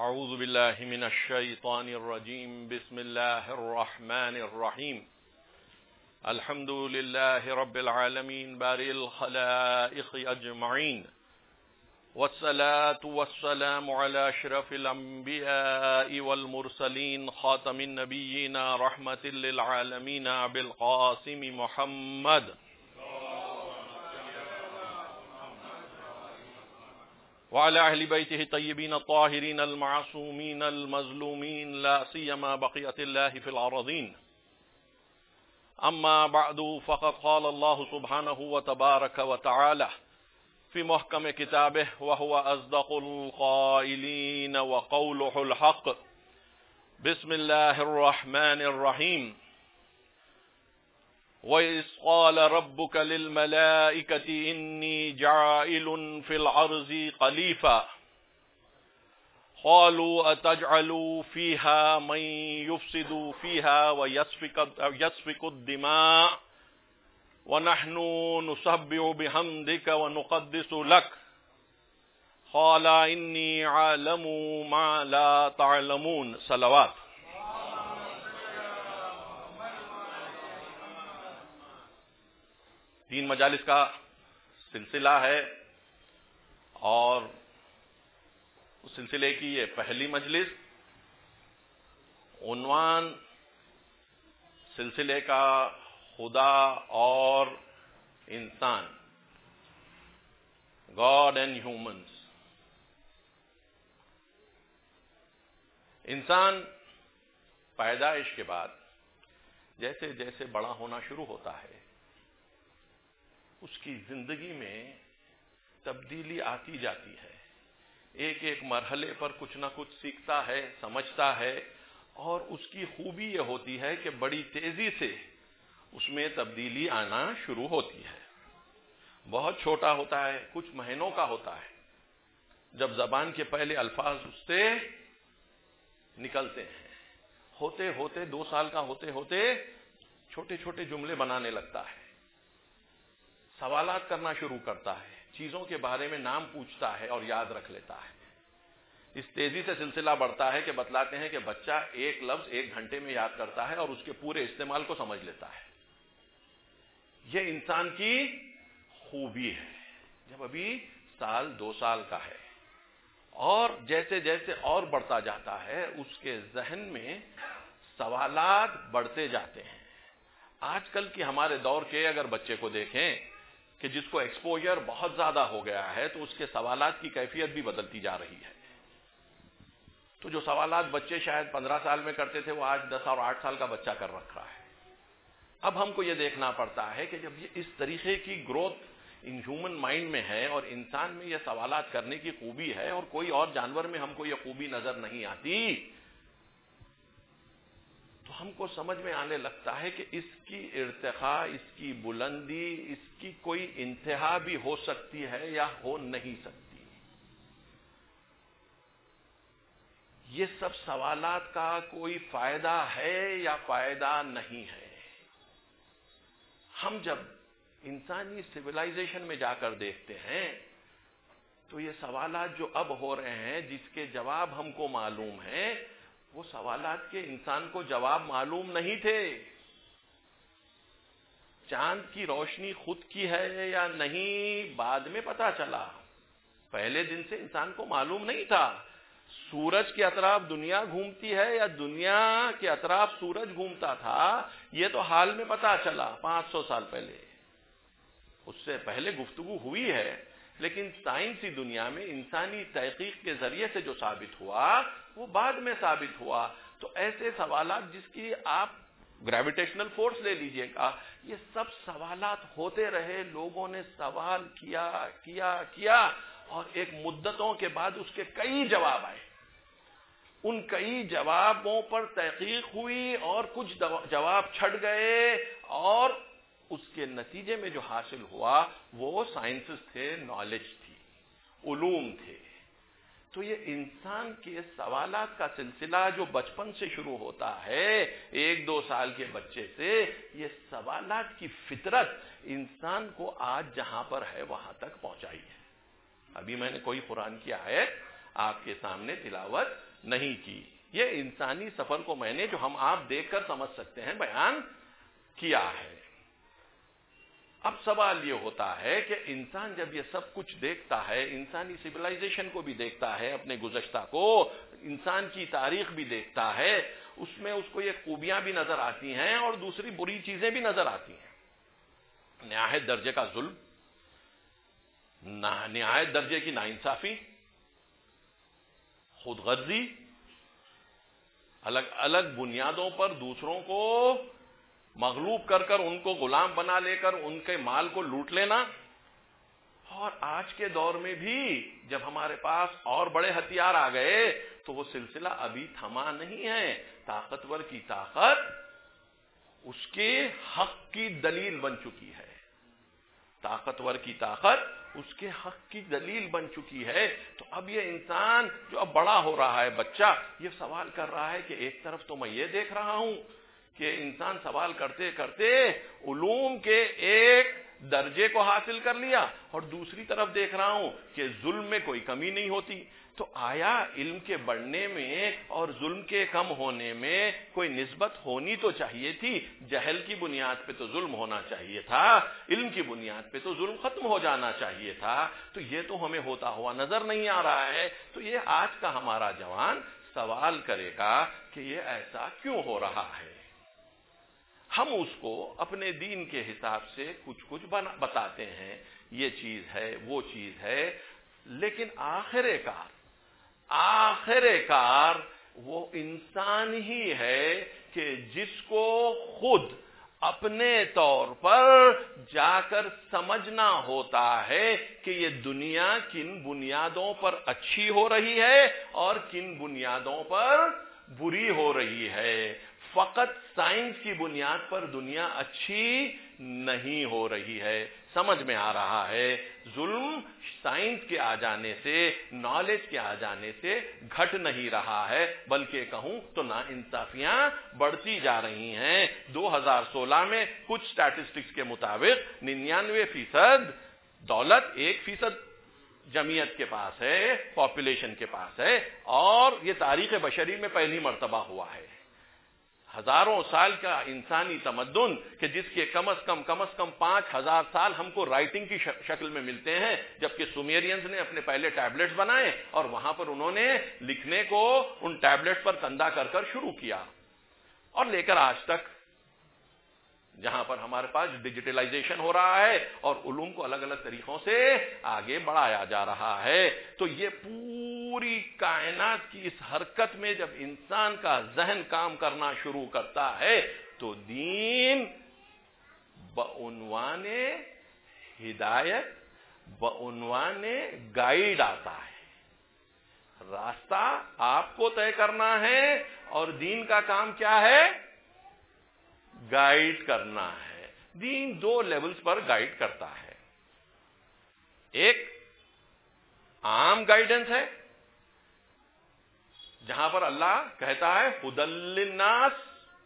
أعوذ بالله من الشيطان الرجيم بسم الله الرحمن الرحيم الحمد لله رب العالمين بارئ الخلائق أجمعين والصلاة والسلام على أشرف الأنبياء والمرسلين خاتم النبيين رحمة للعالمين أبي القاسم محمد وعلى أهل بيته الطيبين الطاهرين المعصومين المظلومين لا سيما بقية الله في الأرضين أما بعد فقد قال الله سبحانه وتبارك وتعالى في محكم كتابه وهو أصدق القائلين وقوله الحق بسم الله الرحمن الرحيم وَإِذْ قَالَ رَبُّكَ لِلْمَلَائِكَةِ إِنِّي جَاعِلٌ فِي الْأَرْضِ خَلِيفَةً قَالُوا أَتَجْعَلُ فِيهَا مَن يُفْسِدُ فِيهَا وَيَسْفِكُ الدِّمَاءَ وَنَحْنُ نُسَبِّحُ بِحَمْدِكَ وَنُقَدِّسُ لَكَ قَالَ إِنِّي أَعْلَمُ مَا لَا تَعْلَمُونَ صلوات. تین مجالس کا سلسلہ ہے اور اس سلسلے کی یہ پہلی مجلس. عنوان سلسلے کا خدا اور انسان، گاڈ اینڈ ہیومنز. انسان پیدائش کے بعد جیسے جیسے بڑا ہونا شروع ہوتا ہے اس کی زندگی میں تبدیلی آتی جاتی ہے. ایک ایک مرحلے پر کچھ نہ کچھ سیکھتا ہے، سمجھتا ہے، اور اس کی خوبی یہ ہوتی ہے کہ بڑی تیزی سے اس میں تبدیلی آنا شروع ہوتی ہے. بہت چھوٹا ہوتا ہے، کچھ مہینوں کا ہوتا ہے، جب زبان کے پہلے الفاظ اس سے نکلتے ہیں. ہوتے ہوتے 2 سال کا ہوتے ہوتے چھوٹے چھوٹے جملے بنانے لگتا ہے، سوالات کرنا شروع کرتا ہے، چیزوں کے بارے میں نام پوچھتا ہے اور یاد رکھ لیتا ہے. اس تیزی سے سلسلہ بڑھتا ہے کہ بتلاتے ہیں کہ بچہ ایک لفظ 1 گھنٹے میں یاد کرتا ہے اور اس کے پورے استعمال کو سمجھ لیتا ہے. یہ انسان کی خوبی ہے جب ابھی 1-2 سال کا ہے. اور جیسے جیسے اور بڑھتا جاتا ہے اس کے ذہن میں سوالات بڑھتے جاتے ہیں. آج کل کی ہمارے دور کے اگر بچے کو دیکھیں کہ جس کو ایکسپوجر بہت زیادہ ہو گیا ہے تو اس کے سوالات کی کیفیت بھی بدلتی جا رہی ہے. تو جو سوالات بچے شاید 15 سال میں کرتے تھے وہ آج 10 اور 8 سال کا بچہ کر رکھا ہے. اب ہم کو یہ دیکھنا پڑتا ہے کہ جب یہ اس طریقے کی گروتھ ان ہیومن مائنڈ میں ہے اور انسان میں یہ سوالات کرنے کی خوبی ہے اور کوئی اور جانور میں ہم کو یہ خوبی نظر نہیں آتی، تو ہم کو سمجھ میں آنے لگتا ہے کہ اس کی ارتقاء، اس کی بلندی، اس کی کوئی انتہا بھی ہو سکتی ہے یا ہو نہیں سکتی. یہ سب سوالات کا کوئی فائدہ ہے یا فائدہ نہیں ہے. ہم جب انسانی سویلائزیشن میں جا کر دیکھتے ہیں تو یہ سوالات جو اب ہو رہے ہیں جس کے جواب ہم کو معلوم ہیں، وہ سوالات کے انسان کو جواب معلوم نہیں تھے. چاند کی روشنی خود کی ہے یا نہیں بعد میں پتا چلا، پہلے دن سے انسان کو معلوم نہیں تھا. سورج کے اطراف دنیا گھومتی ہے یا دنیا کے اطراف سورج گھومتا تھا، یہ تو حال میں پتا چلا 500 سال پہلے. اس سے پہلے گفتگو ہوئی ہے لیکن سائنسی دنیا میں انسانی تحقیق کے ذریعے سے جو ثابت ہوا وہ بعد میں ثابت ہوا. تو ایسے سوالات جس کی آپ گریویٹیشنل فورس لے لیجئے گا، یہ سب سوالات ہوتے رہے. لوگوں نے سوال کیا کیا کیا اور ایک مدتوں کے بعد اس کے کئی جواب آئے. ان کئی جوابوں پر تحقیق ہوئی اور کچھ جواب چھٹ گئے اور اس کے نتیجے میں جو حاصل ہوا وہ سائنسز تھے، نالج تھی، علوم تھے. تو یہ انسان کے سوالات کا سلسلہ جو بچپن سے شروع ہوتا ہے 1-2 سال کے بچے سے، یہ سوالات کی فطرت انسان کو آج جہاں پر ہے وہاں تک پہنچائی ہے. ابھی میں نے کوئی قرآن کی آیت آپ کے سامنے تلاوت نہیں کی. یہ انسانی سفر کو میں نے جو ہم آپ دیکھ کر سمجھ سکتے ہیں بیان کیا ہے. اب سوال یہ ہوتا ہے کہ انسان جب یہ سب کچھ دیکھتا ہے، انسانی سویلائزیشن کو بھی دیکھتا ہے، اپنے گزشتہ کو، انسان کی تاریخ بھی دیکھتا ہے، اس میں اس کو یہ خوبیاں بھی نظر آتی ہیں اور دوسری بری چیزیں بھی نظر آتی ہیں. نہایت درجے کا ظلم، نہایت درجے کی ناانصافی، خود غرضی، الگ الگ بنیادوں پر دوسروں کو مغلوب کر کر ان کو غلام بنا لے کر ان کے مال کو لوٹ لینا. اور آج کے دور میں بھی جب ہمارے پاس اور بڑے ہتھیار آ گئے تو وہ سلسلہ ابھی تھما نہیں ہے. طاقتور کی طاقت اس کے حق کی دلیل بن چکی ہے. طاقتور کی طاقت اس کے حق کی دلیل بن چکی ہے. تو اب یہ انسان جو اب بڑا ہو رہا ہے، بچہ، یہ سوال کر رہا ہے کہ ایک طرف تو میں یہ دیکھ رہا ہوں کہ انسان سوال کرتے کرتے علوم کے ایک درجے کو حاصل کر لیا، اور دوسری طرف دیکھ رہا ہوں کہ ظلم میں کوئی کمی نہیں ہوتی. تو آیا علم کے بڑھنے میں اور ظلم کے کم ہونے میں کوئی نسبت ہونی تو چاہیے تھی؟ جہل کی بنیاد پہ تو ظلم ہونا چاہیے تھا، علم کی بنیاد پہ تو ظلم ختم ہو جانا چاہیے تھا. تو یہ تو ہمیں ہوتا ہوا نظر نہیں آ رہا ہے. تو یہ آج کا ہمارا جوان سوال کرے گا کہ یہ ایسا کیوں ہو رہا ہے. ہم اس کو اپنے دین کے حساب سے کچھ بتاتے ہیں، یہ چیز ہے، وہ چیز ہے، لیکن آخر کار وہ انسان ہی ہے کہ جس کو خود اپنے طور پر جا کر سمجھنا ہوتا ہے کہ یہ دنیا کن بنیادوں پر اچھی ہو رہی ہے اور کن بنیادوں پر بری ہو رہی ہے. فقط سائنس کی بنیاد پر دنیا اچھی نہیں ہو رہی ہے. سمجھ میں آ رہا ہے، ظلم سائنس کے آ جانے سے، نالج کے آ جانے سے گھٹ نہیں رہا ہے، بلکہ کہوں تو ناانصافیاں بڑھتی جا رہی ہیں. 2016 میں کچھ سٹیٹسٹکس کے مطابق 99% دولت 1% جمعیت کے پاس ہے، پاپولیشن کے پاس ہے، اور یہ تاریخ بشری میں پہلی مرتبہ ہوا ہے. ہزاروں سال کا انسانی تمدن کہ جس کے کم از کم 5000 سال ہم کو رائٹنگ کی شکل میں ملتے ہیں، جبکہ سومیرینز نے اپنے پہلے ٹیبلٹس بنائے اور وہاں پر انہوں نے لکھنے کو ان ٹیبلٹ پر کندہ کر کر شروع کیا، اور لے کر آج تک جہاں پر ہمارے پاس ڈیجیٹلائزیشن ہو رہا ہے اور علوم کو الگ الگ طریقوں سے آگے بڑھایا جا رہا ہے. تو یہ پوری کائنات کی اس حرکت میں جب انسان کا ذہن کام کرنا شروع کرتا ہے تو دین بعنوان ہدایت، بعنوان گائیڈ آتا ہے. راستہ آپ کو طے کرنا ہے اور دین کا کام کیا ہے؟ گائیڈ کرنا ہے. دین 2 لیولز پر گائیڈ کرتا ہے. ایک عام گائیڈنس ہے جہاں پر اللہ کہتا ہے ہدی للناس،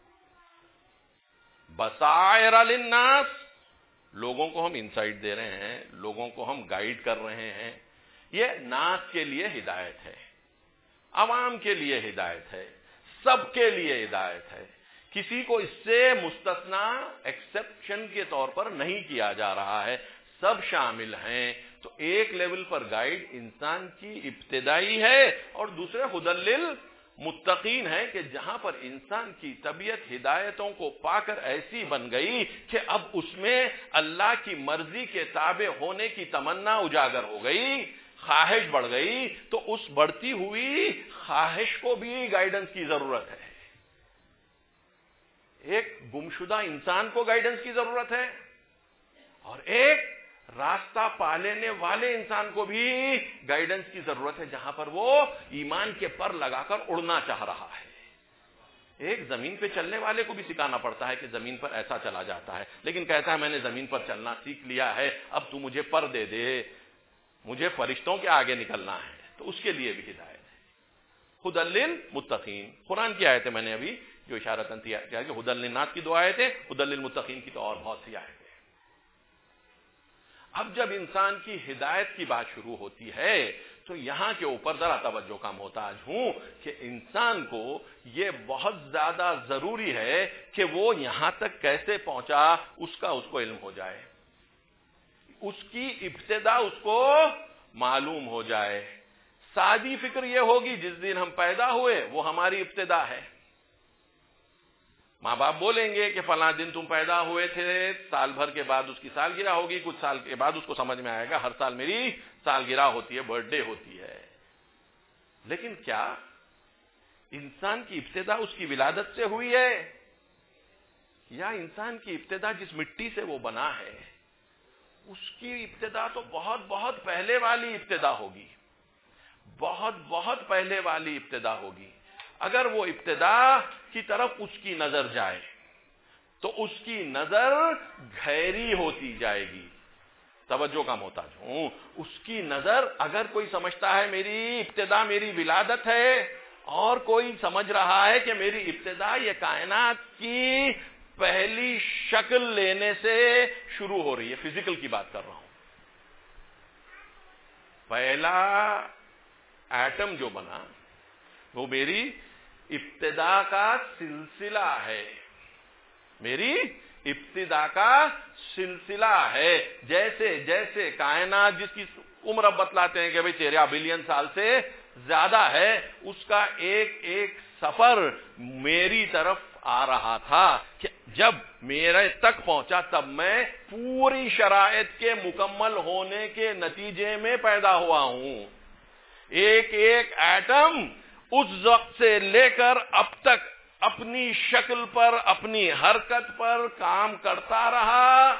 بصائر للناس، لوگوں کو ہم انسائٹ دے رہے ہیں، لوگوں کو ہم گائیڈ کر رہے ہیں. یہ ناس کے لیے ہدایت ہے، عوام کے لیے ہدایت ہے، سب کے لیے ہدایت ہے. کسی کو اس سے مستثنا ایکسپشن کے طور پر نہیں کیا جا رہا ہے، سب شامل ہیں. تو ایک لیول پر گائیڈ انسان کی ابتدائی ہے اور دوسرے ہدی للمتقین ہے کہ جہاں پر انسان کی طبیعت ہدایتوں کو پا کر ایسی بن گئی کہ اب اس میں اللہ کی مرضی کے تابع ہونے کی تمنا اجاگر ہو گئی، خواہش بڑھ گئی. تو اس بڑھتی ہوئی خواہش کو بھی گائیڈنس کی ضرورت ہے. ایک گمشدہ انسان کو گائیڈنس کی ضرورت ہے اور ایک راستہ پا لینے والے انسان کو بھی گائیڈنس کی ضرورت ہے جہاں پر وہ ایمان کے پر لگا کر اڑنا چاہ رہا ہے. ایک زمین پہ چلنے والے کو بھی سکھانا پڑتا ہے کہ زمین پر ایسا چلا جاتا ہے، لیکن کہتا ہے میں نے زمین پر چلنا سیکھ لیا ہے، اب تو مجھے پر دے دے، مجھے فرشتوں کے آگے نکلنا ہے. تو اس کے لیے بھی ہدایت ہے. ہدی للمتقین قرآن کی آیت ہے، میں نے ابھی جو اشارتاً کیا کہ ہدی للناس کی 2 آیتیں، ہدی للمتقین کی تو اور بہت سی آیتیں. اب جب انسان کی ہدایت کی بات شروع ہوتی ہے تو یہاں کے اوپر ذرا توجہ کا محتاج ہوں کہ انسان کو یہ بہت زیادہ ضروری ہے کہ وہ یہاں تک کیسے پہنچا اس کو علم ہو جائے، اس کی ابتدا اس کو معلوم ہو جائے۔ سادی فکر یہ ہوگی جس دن ہم پیدا ہوئے وہ ہماری ابتدا ہے۔ ماں باپ بولیں گے کہ فلاں دن تم پیدا ہوئے تھے، سال بھر کے بعد اس کی سالگرہ ہوگی، کچھ سال کے بعد اس کو سمجھ میں آئے گا ہر سال میری سالگرہ ہوتی ہے، برتھ ڈے ہوتی ہے۔ لیکن کیا انسان کی ابتدا اس کی ولادت سے ہوئی ہے، یا انسان کی ابتدا جس مٹی سے وہ بنا ہے اس کی ابتدا تو بہت بہت پہلے والی ابتدا ہوگی، بہت بہت پہلے والی ابتدا ہوگی۔ اگر وہ ابتدا کی طرف اس کی نظر جائے تو اس کی نظر گہری ہوتی جائے گی۔ توجہ کا محتاج ہوں، اس کی نظر، اگر کوئی سمجھتا ہے میری ابتدا میری ولادت ہے، اور کوئی سمجھ رہا ہے کہ میری ابتدا یہ کائنات کی پہلی شکل لینے سے شروع ہو رہی ہے، فزیکل کی بات کر رہا ہوں، پہلا ایٹم جو بنا وہ میری ابتدا کا سلسلہ ہے، میری ابتدا کا سلسلہ ہے۔ جیسے جیسے کائنات جس کی عمر بتلاتے ہیں کہ بھئی 13 بلین سال سے زیادہ ہے، اس کا ایک ایک سفر میری طرف آ رہا تھا کہ جب میرے تک پہنچا تب میں پوری شرائط کے مکمل ہونے کے نتیجے میں پیدا ہوا ہوں۔ ایک ایک ایٹم اس وقت سے لے کر اب تک اپنی شکل پر، اپنی حرکت پر کام کرتا رہا۔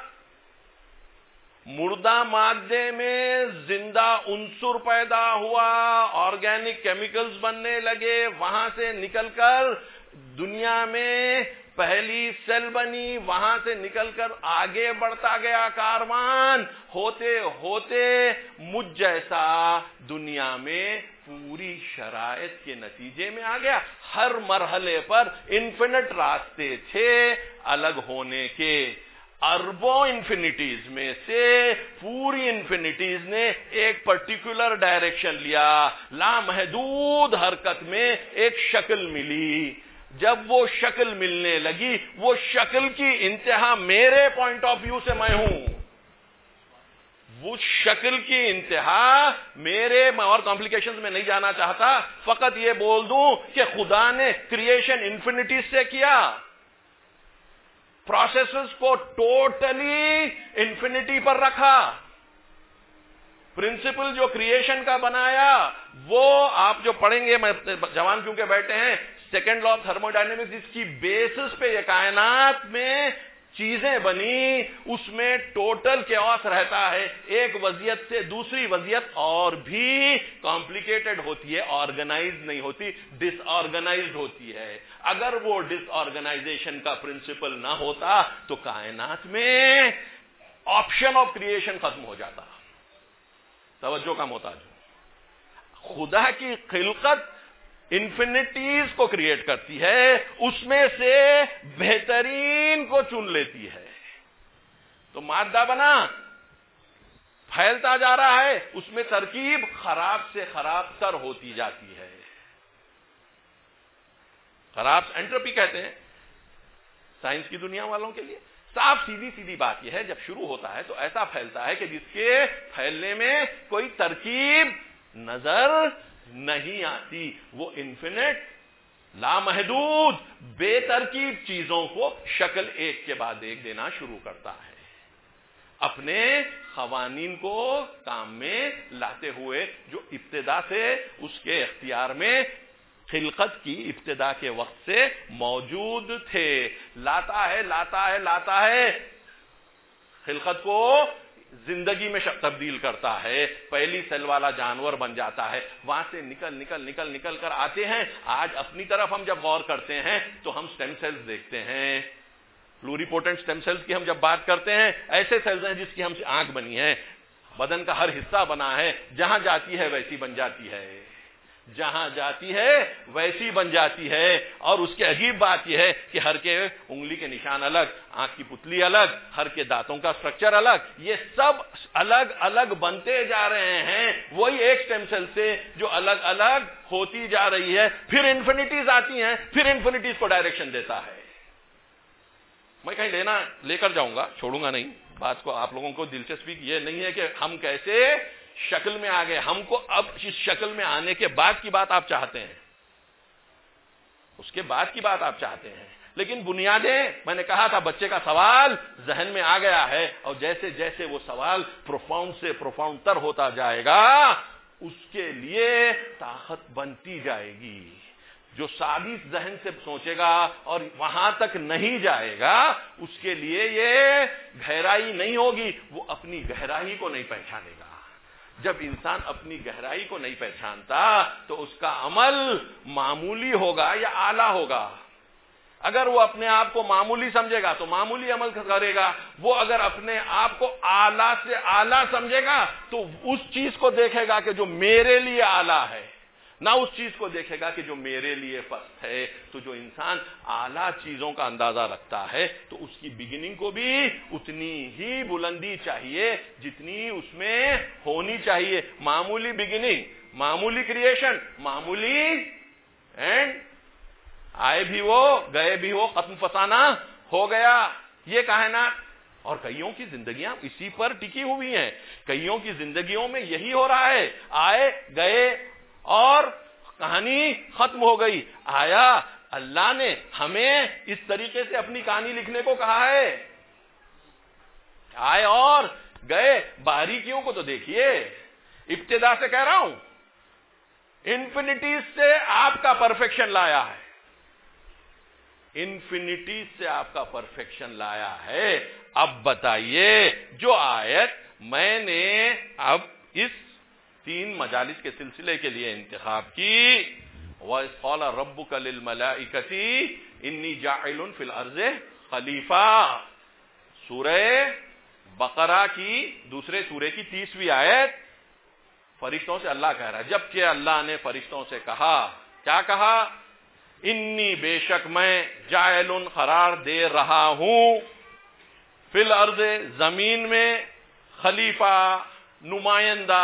مردہ مادے میں زندہ عنصر پیدا ہوا، آرگینک کیمیکلز بننے لگے، وہاں سے نکل کر دنیا میں پہلی سیل بنی، وہاں سے نکل کر آگے بڑھتا گیا کاروان، ہوتے ہوتے مجھ جیسا دنیا میں پوری شرائط کے نتیجے میں آ گیا۔ ہر مرحلے پر انفینٹ راستے تھے الگ ہونے کے، اربوں انفینٹیز میں سے پوری انفینٹیز نے ایک پرٹیکولر ڈائریکشن لیا، لامحدود حرکت میں ایک شکل ملی۔ جب وہ شکل ملنے لگی، وہ شکل کی انتہا میرے پوائنٹ آف ویو سے میں ہوں، وہ شکل کی انتہا میرے، میں اور کمپلیکیشنز میں نہیں جانا چاہتا، فقط یہ بول دوں کہ خدا نے کریشن انفینٹیز سے کیا، پروسیسز کو ٹوٹلی انفینٹی پر رکھا۔ پرنسپل جو کریشن کا بنایا وہ آپ جو پڑھیں گے، میں جوان کیونکہ بیٹھے ہیں، سیکنڈ لا آف تھرموڈائنمکس، جس کی بیسس پہ یہ کائنات میں چیزیں بنی، اس میں ٹوٹل کیوس رہتا ہے، ایک وضعیت سے دوسری وضعیت اور بھی کمپلیکیٹڈ ہوتی ہے، آرگنائز نہیں ہوتی، ڈس آرگنائزڈ ہوتی ہے۔ اگر وہ ڈس آرگنائزیشن کا پرنسپل نہ ہوتا تو کائنات میں آپشن آف کریشن ختم ہو جاتا۔ توجہ کا محتاج ہوں، خدا کی خلقت انفینٹیز کو کریٹ کرتی ہے، اس میں سے بہترین کو چن لیتی ہے۔ تو مادہ بنا، پھیلتا جا رہا ہے، اس میں ترکیب خراب سے خراب تر ہوتی جاتی ہے، خراب انٹروپی کہتے ہیں سائنس کی دنیا والوں کے لیے۔ صاف سیدھی سیدھی بات یہ ہے، جب شروع ہوتا ہے تو ایسا پھیلتا ہے کہ جس کے پھیلنے میں کوئی ترکیب نظر نہیں آتی، وہ انفینٹ، لامحدود، بے ترکیب چیزوں کو شکل ایک کے بعد ایک دینا شروع کرتا ہے، اپنے قوانین کو کام میں لاتے ہوئے جو ابتدا سے اس کے اختیار میں خلقت کی ابتدا کے وقت سے موجود تھے، لاتا ہے لاتا ہے لاتا ہے، خلقت کو زندگی میں تبدیل کرتا ہے، پہلی سیل والا جانور بن جاتا ہے، وہاں سے نکل کر آتے ہیں۔ آج اپنی طرف ہم جب غور کرتے ہیں تو ہم سٹیم سیلز دیکھتے ہیں، پلوریپوٹنٹ سٹیم سیلز کی ہم جب بات کرتے ہیں، ایسے سیلز ہیں جس کی ہم سے آنکھ بنی ہے، بدن کا ہر حصہ بنا ہے، جہاں جاتی ہے ویسی بن جاتی ہے۔ جہاں جاتی ہے ویسی بن جاتی ہے. اور اس کی عجیب بات یہ ہے کہ ہر کے انگلی کے نشان الگ, آنکھ کی پتلی الگ, ہر کے دانتوں کا سٹرکچر الگ, یہ سب الگ الگ بنتے جا رہے ہیں وہی ایک اسٹیم سیل سے جو الگ الگ ہوتی جا رہی ہے. پھر انفینٹیز آتی ہیں, پھر انفینٹیز کو ڈائریکشن دیتا ہے. میں کہیں لے کر جاؤں گا, چھوڑوں گا نہیں بات کو. آپ لوگوں کو دلچسپی یہ نہیں ہے کہ ہم کیسے شکل میں آ گئے, ہم کو اب اس شکل میں آنے کے بعد کی بات آپ چاہتے ہیں, اس کے بعد کی بات آپ چاہتے ہیں. لیکن بنیادیں, میں نے کہا تھا بچے کا سوال ذہن میں آ گیا ہے, اور جیسے جیسے وہ سوال پروفاؤنڈ سے پروفاؤنڈ تر ہوتا جائے گا اس کے لیے طاقت بنتی جائے گی. جو سادس ذہن سے سوچے گا اور وہاں تک نہیں جائے گا, اس کے لیے یہ گہرائی نہیں ہوگی, وہ اپنی گہرائی کو نہیں پہچانے گا. جب انسان اپنی گہرائی کو نہیں پہچانتا تو اس کا عمل معمولی ہوگا یا اعلیٰ ہوگا. اگر وہ اپنے آپ کو معمولی سمجھے گا تو معمولی عمل کرے گا. وہ اگر اپنے آپ کو اعلیٰ سے اعلیٰ سمجھے گا تو اس چیز کو دیکھے گا کہ جو میرے لیے اعلیٰ ہے, نہ اس چیز کو دیکھے گا کہ جو میرے لیے پست ہے. تو جو انسان اعلیٰ چیزوں کا اندازہ رکھتا ہے تو اس کی بگننگ کو بھی اتنی ہی بلندی چاہیے جتنی اس میں ہونی چاہیے. معمولی بگننگ, معمولی کریشن, معمولی اینڈ, آئے بھی وہ گئے بھی وہ, ختم فسانہ ہو گیا. یہ کائنات اور کئیوں کی زندگیاں اسی پر ٹکی ہوئی ہیں. کئیوں کی زندگیوں میں یہی ہو رہا ہے, آئے گئے اور کہانی ختم ہو گئی. آیا اللہ نے ہمیں اس طریقے سے اپنی کہانی لکھنے کو کہا ہے؟ آئے اور گئے. باریکیوں کو تو دیکھیے, ابتدا سے کہہ رہا ہوں, انفینٹیز سے آپ کا پرفیکشن لایا ہے, انفینٹیز سے آپ کا پرفیکشن لایا ہے. اب بتائیے, جو آیت میں نے اب اس 3 مجالس کے سلسلے کے لیے انتخاب کی, وَإِذْ قَالَ رَبُّكَ لِلْمَلَائِكَةِ إِنِّي جَاعِلٌ فِي الْأَرْضِ خلیفہ, سورہ بقرہ کی دوسرے سورے کی 30ویں آیت. فرشتوں سے اللہ کہہ رہا ہے, جبکہ اللہ نے فرشتوں سے کہا, کیا کہا؟ انی بے شک میں جاعل قرار دے رہا ہوں, فی الارض زمین میں, خلیفہ نمائندہ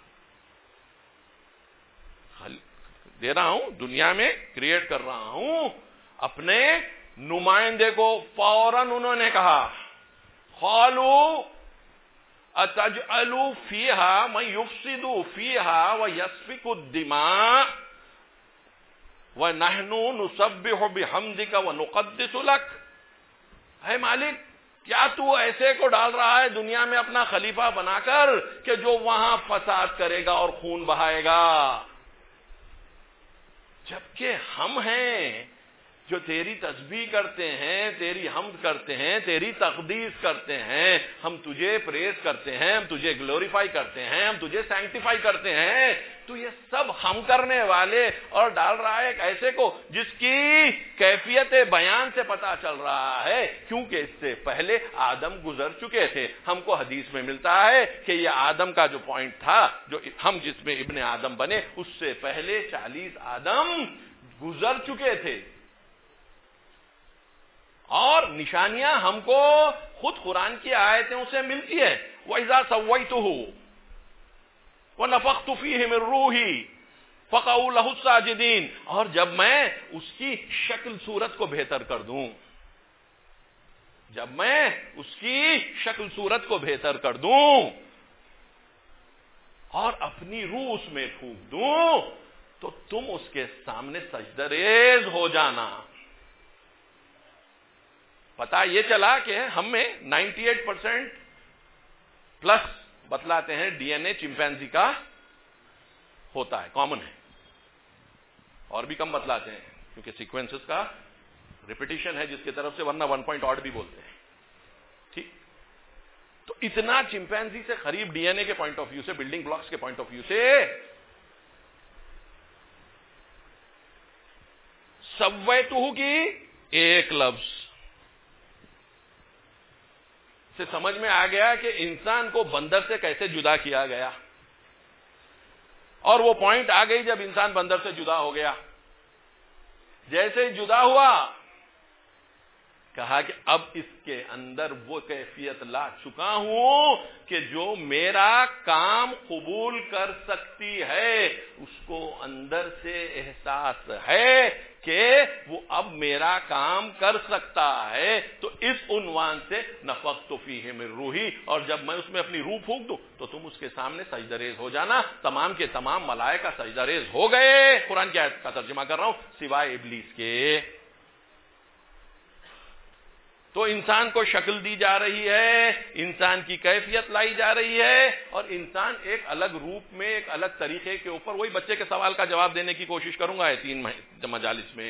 دے رہا ہوں, دنیا میں کریٹ کر رہا ہوں اپنے نمائندے کو. فوراً انہوں نے کہا, قالوا اتجعل فیہا من یفسد فیہا ویسفک الدماء وَنَحْنُ نُسَبِّحُ بِحَمْدِكَ وَنُقَدِّسُ لَكَ. اے مالک, کیا تو ایسے کو ڈال رہا ہے دنیا میں اپنا خلیفہ بنا کر کہ جو وہاں فساد کرے گا اور خون بہائے گا, جبکہ ہم ہیں جو تیری تسبیح کرتے ہیں, تیری حمد کرتے ہیں, تیری تقدیس کرتے ہیں, ہم تجھے پریز کرتے ہیں, ہم تجھے گلوریفائی کرتے ہیں, ہم تجھے سینکٹیفائی کرتے ہیں. تو یہ سب ہم کرنے والے, اور ڈال رہا ہے ایک ایسے کو جس کی کیفیت بیان سے پتا چل رہا ہے, کیونکہ اس سے پہلے آدم گزر چکے تھے. ہم کو حدیث میں ملتا ہے کہ یہ آدم کا جو پوائنٹ تھا, جو ہم جس میں ابن آدم بنے, اس سے پہلے 40 آدم گزر چکے تھے. اور نشانیاں ہم کو خود قرآن کی آیتوں سے ملتی ہے. وَإِذَا سَوَّيْتُهُ وَنَفَخْتُ فِيهِ مِن رُّوحِي فَقَعُوا لَهُ السَّاجِدِينَ. اور جب میں اس کی شکل صورت کو بہتر کر دوں, جب میں اس کی شکل صورت کو بہتر کر دوں اور اپنی روح اس میں پھونک دوں, تو تم اس کے سامنے سجدہ ریز ہو جانا. پتا یہ چلا کہ ہم میں 98% پلس بتلاتے ہیں ڈی این اے چمپینزی کا ہوتا ہے, کامن ہے, اور بھی کم بتلاتے ہیں کیونکہ سیکوینسز کا ریپیٹیشن ہے جس کی طرف سے, ورنہ 1 پوائنٹ آڈ بھی بولتے ہیں. ٹھیک, تو اتنا چمپینزی سے قریب ڈی این اے کے پوائنٹ آف ویو سے, بلڈنگ بلاکس کے پوائنٹ آف ویو سے, سویتہ کی ایک لفظ سے سمجھ میں آ گیا کہ انسان کو بندر سے کیسے جدا کیا گیا, اور وہ پوائنٹ آ گئی جب انسان بندر سے جدا ہو گیا. جیسے جدا ہوا کہا کہ اب اس کے اندر وہ کیفیت لا چکا ہوں کہ جو میرا کام قبول کر سکتی ہے. اس کو اندر سے احساس ہے کہ وہ اب میرا کام کر سکتا ہے. تو اس عنوان سے نفخت فیہ من روحی، اور جب میں اس میں اپنی روح پھونک دوں تو تم اس کے سامنے سجدہ ریز ہو جانا. تمام کے تمام ملائکہ سجدہ ریز ہو گئے. قرآن کی آیت کا ترجمہ کر رہا ہوں، سوائے ابلیس کے. تو انسان کو شکل دی جا رہی ہے، انسان کی کیفیت لائی جا رہی ہے، اور انسان ایک الگ روپ میں، ایک الگ طریقے کے اوپر. وہی بچے کے سوال کا جواب دینے کی کوشش کروں گا 3 مجالس میں،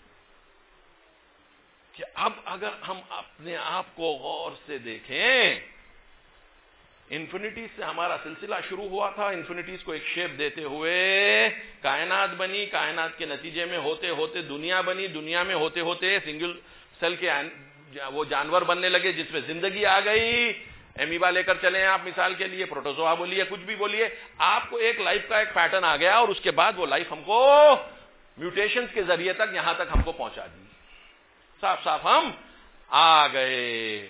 کہ اب اگر ہم اپنے آپ کو غور سے دیکھیں، انفینٹیز سے ہمارا سلسلہ شروع ہوا تھا. انفینٹیز کو ایک شیپ دیتے ہوئے کائنات بنی، کائنات کے نتیجے میں ہوتے ہوتے دنیا بنی، دنیا میں ہوتے ہوتے سنگل سیل کے وہ جانور بننے لگے جس میں زندگی آ گئی. ایمیبا لے کر چلیں آپ مثال کے لیے، پروٹوزوا بولیے، کچھ بھی بولیے، آپ کو ایک لائف کا ایک پیٹرن آ گیا، اور اس کے بعد وہ لائف ہم کو میوٹیشنز کے ذریعے تک یہاں تک ہم کو پہنچا دی. صاف صاف ہم آ گئے.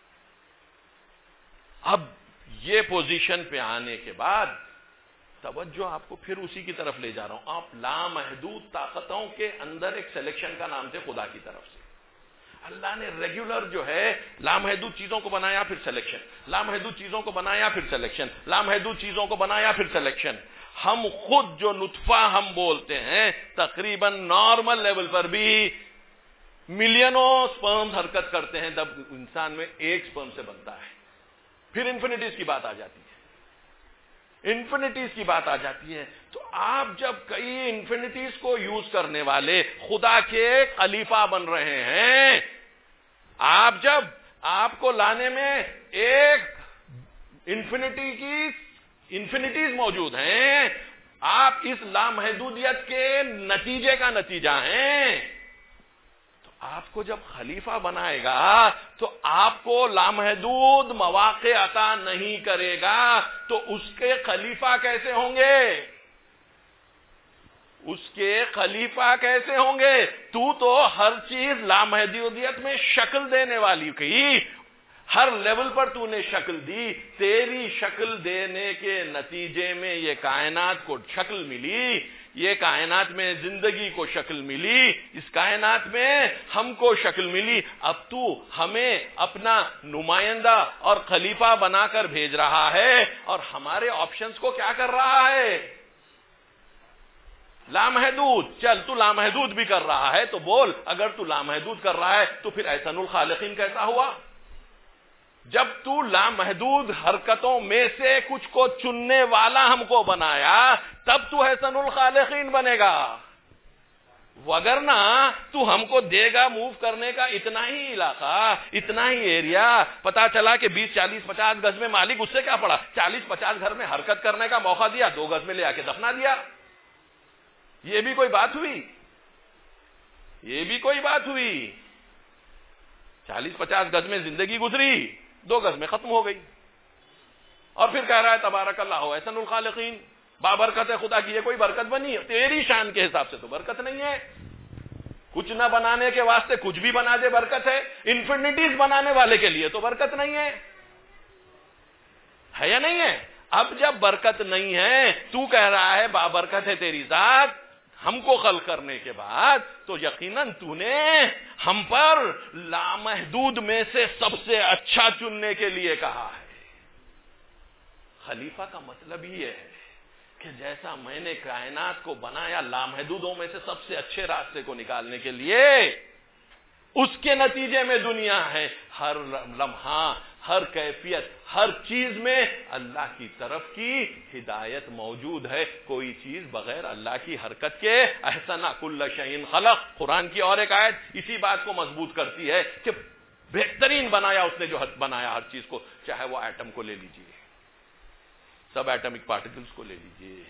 اب یہ پوزیشن پہ آنے کے بعد توجہ آپ کو پھر اسی کی طرف لے جا رہا ہوں. آپ لامحدود طاقتوں کے اندر ایک سلیکشن کا نام سے خدا کی طرف سے اللہ نے ریگولر جو ہے لامحدود چیزوں کو بنایا پھر سلیکشن، لامحدود چیزوں کو بنایا پھر سلیکشن، لامحدود چیزوں کو بنایا پھر سلیکشن. ہم خود جو نطفہ ہم بولتے ہیں تقریباً نارمل لیول پر بھی ملینوں سپرمز حرکت کرتے ہیں، جب انسان میں ایک سپرم سے بنتا ہے. پھر انفینٹیز کی بات آ جاتی ہے، انفینٹیز کی بات آ جاتی ہے. تو آپ جب کئی انفینٹیز کو یوز کرنے والے خدا کے خلیفہ بن رہے ہیں، آپ جب آپ کو لانے میں ایک انفینٹی کی انفینٹیز موجود ہیں، آپ اس لامحدودیت کے نتیجے کا نتیجہ ہیں. آپ کو جب خلیفہ بنائے گا تو آپ کو لامحدود مواقع عطا نہیں کرے گا، تو اس کے خلیفہ کیسے ہوں گے؟ اس کے خلیفہ کیسے ہوں گے؟ تو ہر چیز لامحدودیت میں شکل دینے والی کی، ہر لیول پر تو نے شکل دی. تیری شکل دینے کے نتیجے میں یہ کائنات کو شکل ملی، یہ کائنات میں زندگی کو شکل ملی، اس کائنات میں ہم کو شکل ملی. اب تو ہمیں اپنا نمائندہ اور خلیفہ بنا کر بھیج رہا ہے، اور ہمارے آپشنز کو کیا کر رہا ہے؟ لامحدود. چل تو لامحدود بھی کر رہا ہے تو بول، اگر تو لامحدود کر رہا ہے تو پھر احسن الخالقین کیسا ہوا؟ جب تو لامحدود حرکتوں میں سے کچھ کو چننے والا ہم کو بنایا، تب تو احسن الخالقین بنے گا. وگرنہ تو ہم کو دے گا موو کرنے کا اتنا ہی علاقہ، اتنا ہی ایریا، پتا چلا کہ 20 40 50 گز میں مالک، اس سے کیا پڑا، 40 50 گھر میں حرکت کرنے کا موقع دیا، 2 گز میں لے آ کے دفنا دیا. یہ بھی کوئی بات ہوئی؟ یہ بھی کوئی بات ہوئی؟ 40 50 گز میں زندگی گزری، 2 گز میں ختم ہو گئی، اور پھر کہہ رہا ہے تبارک اللہ احسن الخالقین، بابرکت ہے خدا کی. یہ کوئی برکت بنی؟ تیری شان کے حساب سے تو برکت نہیں ہے. کچھ نہ بنانے کے واسطے کچھ بھی بنا دے برکت ہے، انفینٹیز بنانے والے کے لیے تو برکت نہیں ہے یا نہیں ہے؟ اب جب برکت نہیں ہے، تو کہہ رہا ہے بابرکت ہے تیری ذات ہم کو خلق کرنے کے بعد، تو یقیناً تو نے ہم پر لامحدود میں سے سب سے اچھا چننے کے لیے کہا ہے. خلیفہ کا مطلب یہ ہے کہ جیسا میں نے کائنات کو بنایا لامحدودوں میں سے سب سے اچھے راستے کو نکالنے کے لیے، اس کے نتیجے میں دنیا ہے. ہر لمحہ، ہر کیفیت، ہر چیز میں اللہ کی طرف کی ہدایت موجود ہے. کوئی چیز بغیر اللہ کی حرکت کے، احسن کل شیء خلق، قرآن کی اور ایک آیت اسی بات کو مضبوط کرتی ہے کہ بہترین بنایا اس نے جو بنایا ہر چیز کو. چاہے وہ ایٹم کو لے لیجئے، سب ایٹمک پارٹیکلز کو لے لیجئے،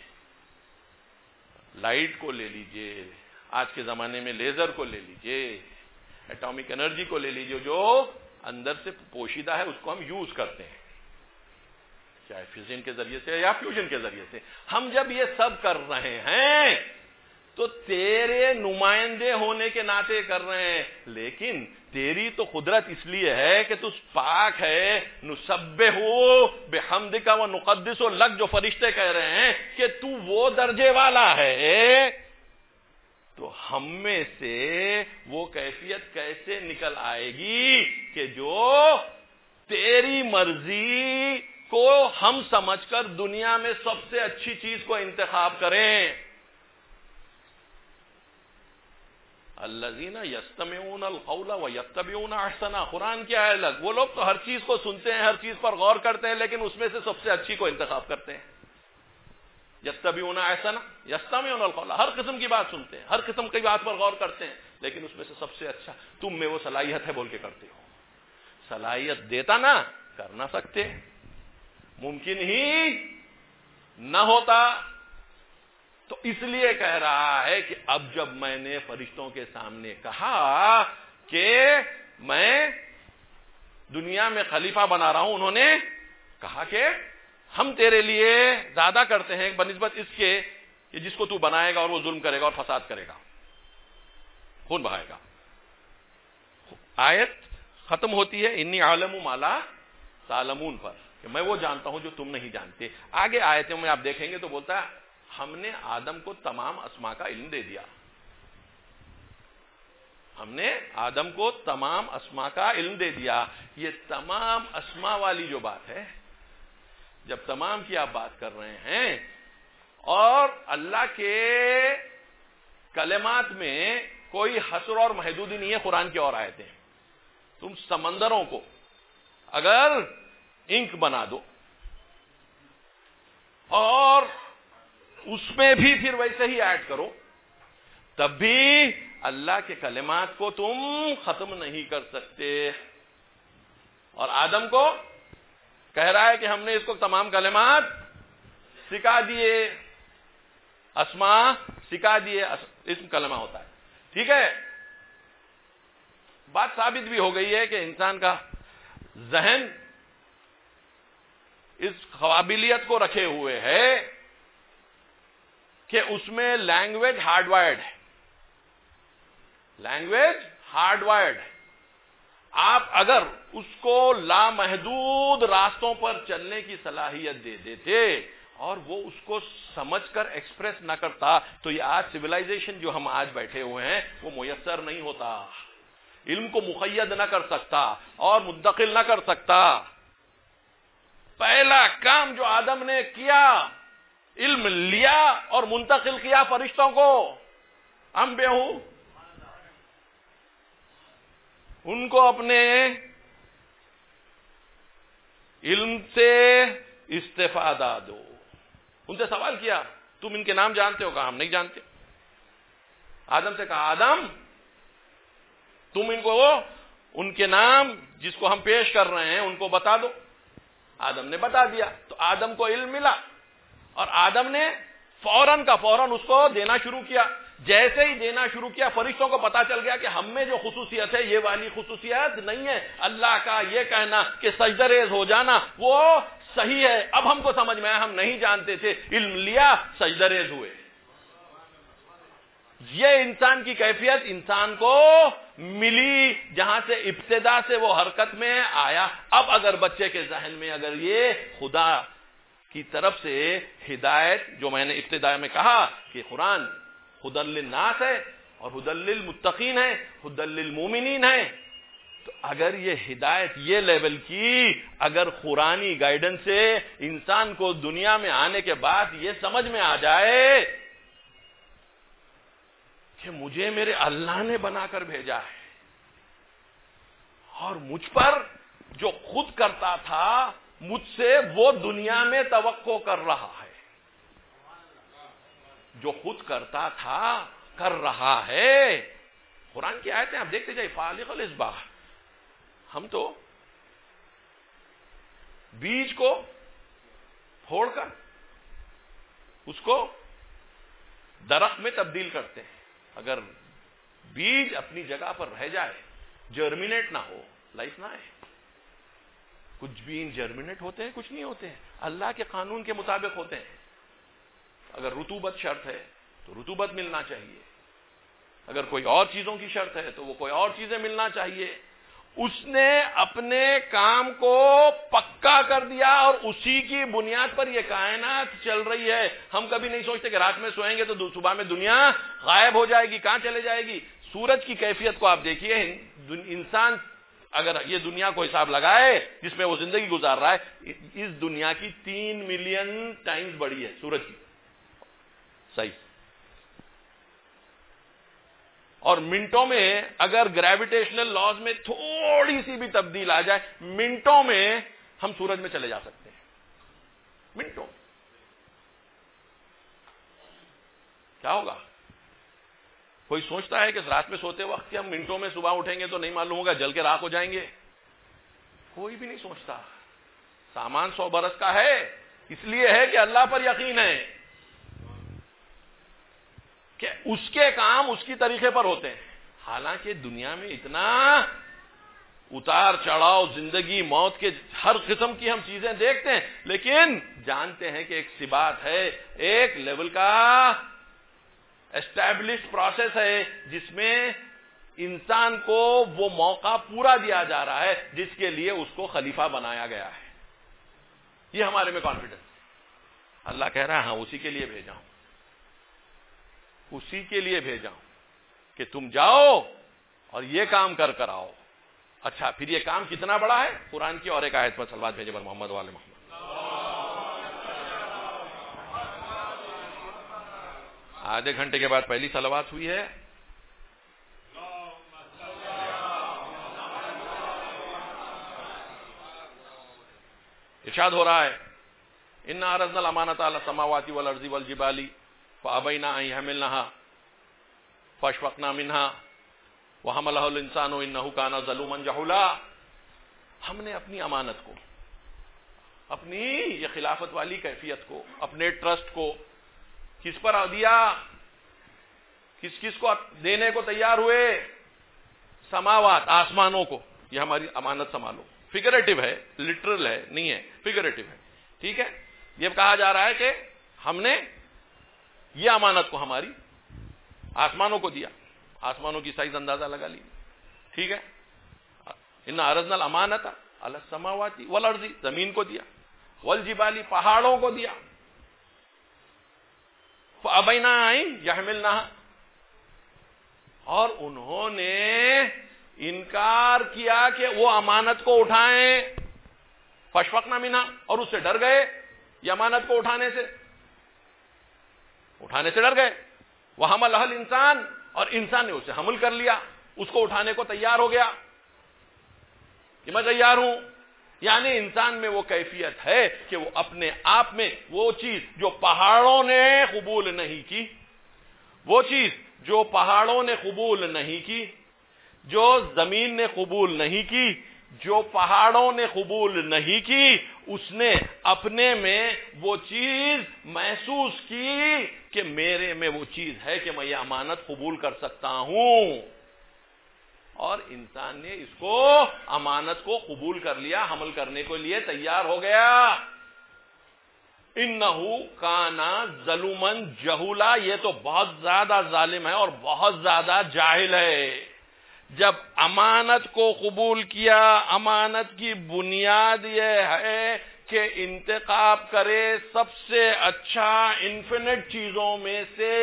لائٹ کو لے لیجئے، آج کے زمانے میں لیزر کو لے لیجئے، ایٹامک انرجی کو لے لیجئے، جو اندر سے پوشیدہ ہے اس کو ہم یوز کرتے ہیں. چاہے فیوژن کے ذریعے سے یا فیوژن کے ذریعے سے. ہم جب یہ سب کر رہے ہیں تو تیرے نمائندے ہونے کے ناطے کر رہے ہیں, لیکن تیری تو قدرت اس لیے ہے کہ تو پاک ہے. نسبحو بحمدک و نقدس لک, جو فرشتے کہہ رہے ہیں کہ تو وہ درجے والا ہے, تو ہم میں سے وہ کیفیت کیسے نکل آئے گی کہ جو تیری مرضی کو ہم سمجھ کر دنیا میں سب سے اچھی چیز کو انتخاب کریں. الذین یستمعون القول ویتبعون احسنہ. قرآن کیا ہے الگ, وہ لوگ تو ہر چیز کو سنتے ہیں, ہر چیز پر غور کرتے ہیں, لیکن اس میں سے سب سے اچھی کو انتخاب کرتے ہیں. یتبعون احسنہ, یستمعون القول, ہر قسم کی بات سنتے ہیں, ہر قسم کی بات پر غور کرتے ہیں, لیکن اس میں سے سب سے اچھا تم میں وہ صلاحیت ہے بول کے کرتے ہو. صلاحیت دیتا نہ کر نہ سکتے, ممکن ہی نہ ہوتا. تو اس لیے کہہ رہا ہے کہ اب جب میں نے فرشتوں کے سامنے کہا کہ میں دنیا میں خلیفہ بنا رہا ہوں, انہوں نے کہا کہ ہم تیرے لیے زیادہ کرتے ہیں بنسبت اس کے کہ جس کو تو بنائے گا اور وہ ظلم کرے گا اور فساد کرے گا, خون بہائے گا. آیت ختم ہوتی ہے انی عالم ما لا تعلمون پر, کہ میں وہ جانتا ہوں جو تم نہیں جانتے. آگے آیتوں میں آپ دیکھیں گے تو بولتا ہے ہم نے آدم کو تمام اسماء کا علم دے دیا. ہم نے آدم کو تمام اسماء کا علم دے دیا. یہ تمام اسماء والی جو بات ہے, جب تمام کی آپ بات کر رہے ہیں, اور اللہ کے کلمات میں کوئی حصر اور محدودی نہیں ہے. قرآن کی اور آیتیں, تم سمندروں کو اگر انک بنا دو اور اس میں بھی پھر ویسے ہی ایڈ کرو, تب بھی اللہ کے کلمات کو تم ختم نہیں کر سکتے. اور آدم کو کہہ رہا ہے کہ ہم نے اس کو تمام کلمات سکھا دیے, اسماء سکھا دیے, اسم کلمہ ہوتا ہے. ٹھیک ہے, بات ثابت بھی ہو گئی ہے کہ انسان کا ذہن اس قابلیت کو رکھے ہوئے ہے کہ اس میں لینگویج ہارڈ وائرڈ ہے. لینگویج ہارڈ وائرڈ ہے. آپ اگر اس کو لامحدود راستوں پر چلنے کی صلاحیت دے دیتے اور وہ اس کو سمجھ کر ایکسپریس نہ کرتا, تو یہ آج سویلائزیشن جو ہم آج بیٹھے ہوئے ہیں وہ میسر نہیں ہوتا. علم کو مقید نہ کر سکتا اور منتقل نہ کر سکتا. پہلا کام جو آدم نے کیا, علم لیا اور منتقل کیا فرشتوں کو. انبئہو, ان کو اپنے علم سے استفادہ دو. ان سے سوال کیا تم ان کے نام جانتے ہو؟ کہا ہم نہیں جانتے. آدم سے کہا آدم تم ان کو ان کے نام جس کو ہم پیش کر رہے ہیں ان کو بتا دو. آدم نے بتا دیا تو آدم کو علم ملا اور آدم نے فوراً کا فوراً اس کو دینا شروع کیا. جیسے ہی دینا شروع کیا فرشتوں کو پتا چل گیا کہ ہم میں جو خصوصیت ہے یہ والی خصوصیت نہیں ہے. اللہ کا یہ کہنا کہ سجدہ ریز ہو جانا وہ صحیح ہے. اب ہم کو سمجھ میں آیا, ہم نہیں جانتے تھے, علم لیا سجدہ ریز ہوئے. یہ انسان کی کیفیت انسان کو ملی جہاں سے ابتدا سے وہ حرکت میں آیا. اب اگر بچے کے ذہن میں اگر یہ خدا کی طرف سے ہدایت, جو میں نے ابتدا میں کہا کہ قرآن ہدی للناس ہے اور ہدی للمتقین ہے, ہدی للمومنین ہے, تو اگر یہ ہدایت یہ لیول کی اگر قرآنی گائیڈنس سے انسان کو دنیا میں آنے کے بعد یہ سمجھ میں آ جائے کہ مجھے میرے اللہ نے بنا کر بھیجا ہے اور مجھ پر جو خود کرتا تھا مجھ سے وہ دنیا میں توقع کر رہا ہے, جو خود کرتا تھا کر رہا ہے. قرآن کی آیتیں آپ دیکھتے جائیں. فالق الاصباح, ہم تو بیج کو پھوڑ کر اس کو درخت میں تبدیل کرتے ہیں. اگر بیج اپنی جگہ پر رہ جائے, جرمینیٹ نہ ہو, لائف نہ ہے. کچھ بھی جرمنیٹ ہوتے ہیں، کچھ نہیں ہوتے ہیں، اللہ کے قانون کے مطابق ہوتے ہیں. اگر رطوبت شرط ہے تو رطوبت ملنا چاہیے، اگر کوئی اور چیزوں کی شرط ہے تو وہ کوئی اور چیزیں ملنا چاہیے. اس نے اپنے کام کو پکا کر دیا اور اسی کی بنیاد پر یہ کائنات چل رہی ہے. ہم کبھی نہیں سوچتے کہ رات میں سوئیں گے تو صبح میں دنیا غائب ہو جائے گی، کہاں چلے جائے گی. سورج کی کیفیت کو آپ دیکھیے. انسان اگر یہ دنیا کو حساب لگائے جس میں وہ زندگی گزار رہا ہے، اس دنیا کی 3 ملین ٹائمز بڑی ہے سورج کی. صحیح. اور منٹوں میں اگر گریویٹیشنل لاز میں تھوڑی سی بھی تبدیل آ جائے، منٹوں میں ہم سورج میں چلے جا سکتے ہیں. منٹوں. کیا ہوگا؟ کوئی سوچتا ہے کہ رات میں سوتے وقت کہ ہم منٹوں میں صبح اٹھیں گے تو نہیں معلوم ہوگا جل کے راکھ ہو جائیں گے؟ کوئی بھی نہیں سوچتا. سامان 100 برس کا ہے، اس لیے ہے کہ اللہ پر یقین ہے کہ اس کے کام اس کی طریقے پر ہوتے ہیں. حالانکہ دنیا میں اتنا اتار چڑھاؤ، زندگی موت کے ہر قسم کی ہم چیزیں دیکھتے ہیں، لیکن جانتے ہیں کہ ایک ثبات ہے، ایک لیول کا اسٹیبلشڈ پروسیس ہے جس میں انسان کو وہ موقع پورا دیا جا رہا ہے جس کے لیے اس کو خلیفہ بنایا گیا ہے. یہ ہمارے میں کانفیڈنس. اللہ کہہ رہا ہے ہاں اسی کے لیے بھیجا ہوں، اسی کے لیے بھیجا ہوں کہ تم جاؤ اور یہ کام کر کر آؤ. اچھا پھر یہ کام کتنا بڑا ہے؟ قرآن کی اور ایک آیت پر صلوات بھیجے پر محمد والے محمد. آدھے گھنٹے کے بعد پہلی صلوات ہوئی ہے. ارشاد ہو رہا ہے انا عرضنا الامانۃ علی السماوات والارض والجبال فابین ان یحملنها فاشفقنا منها وحملها الانسان انه كان ظلوما جهولا. ہم نے اپنی امانت کو، اپنی یہ خلافت والی کیفیت کو، اپنے ٹرسٹ کو کس پر دیا؟ کس کو دینے کو تیار ہوئے؟ سماوات، آسمانوں کو. یہ ہماری امانت سنبھالو. فگریٹو ہے، لٹرل ہے نہیں ہے، فگریٹو ہے. ٹھیک ہے. یہ کہا جا رہا ہے کہ ہم نے یہ امانت کو ہماری آسمانوں کو دیا. آسمانوں کی سائز اندازہ لگا لی. ٹھیک ہے. انا عرضنا الامانۃ علی السماوات والارض، زمین کو دیا، والجبال، پہاڑوں کو دیا، فابین ان یحملنها، اور انہوں نے انکار کیا کہ وہ امانت کو اٹھائیں. فاشفقنا منها، اور اس سے ڈر گئے. یہ امانت کو اٹھانے سے ڈر گئے. وحملها الانسان، اور انسان نے اسے حمل کر لیا، اس کو اٹھانے کو تیار ہو گیا کہ میں تیار ہوں. یعنی انسان میں وہ کیفیت ہے کہ وہ اپنے آپ میں وہ چیز جو پہاڑوں نے قبول نہیں کی، وہ چیز جو پہاڑوں نے قبول نہیں کی، جو زمین نے قبول نہیں کی، جو پہاڑوں نے قبول نہیں کی، اس نے اپنے میں وہ چیز محسوس کی کہ میرے میں وہ چیز ہے کہ میں یہ امانت قبول کر سکتا ہوں. اور انسان نے اس کو امانت کو قبول کر لیا، حمل کرنے کے لیے تیار ہو گیا. انہو کانا ظلوما جہولا، یہ تو بہت زیادہ ظالم ہے اور بہت زیادہ جاہل ہے. جب امانت کو قبول کیا، امانت کی بنیاد یہ ہے کہ انتخاب کرے سب سے اچھا انفینٹ چیزوں میں سے.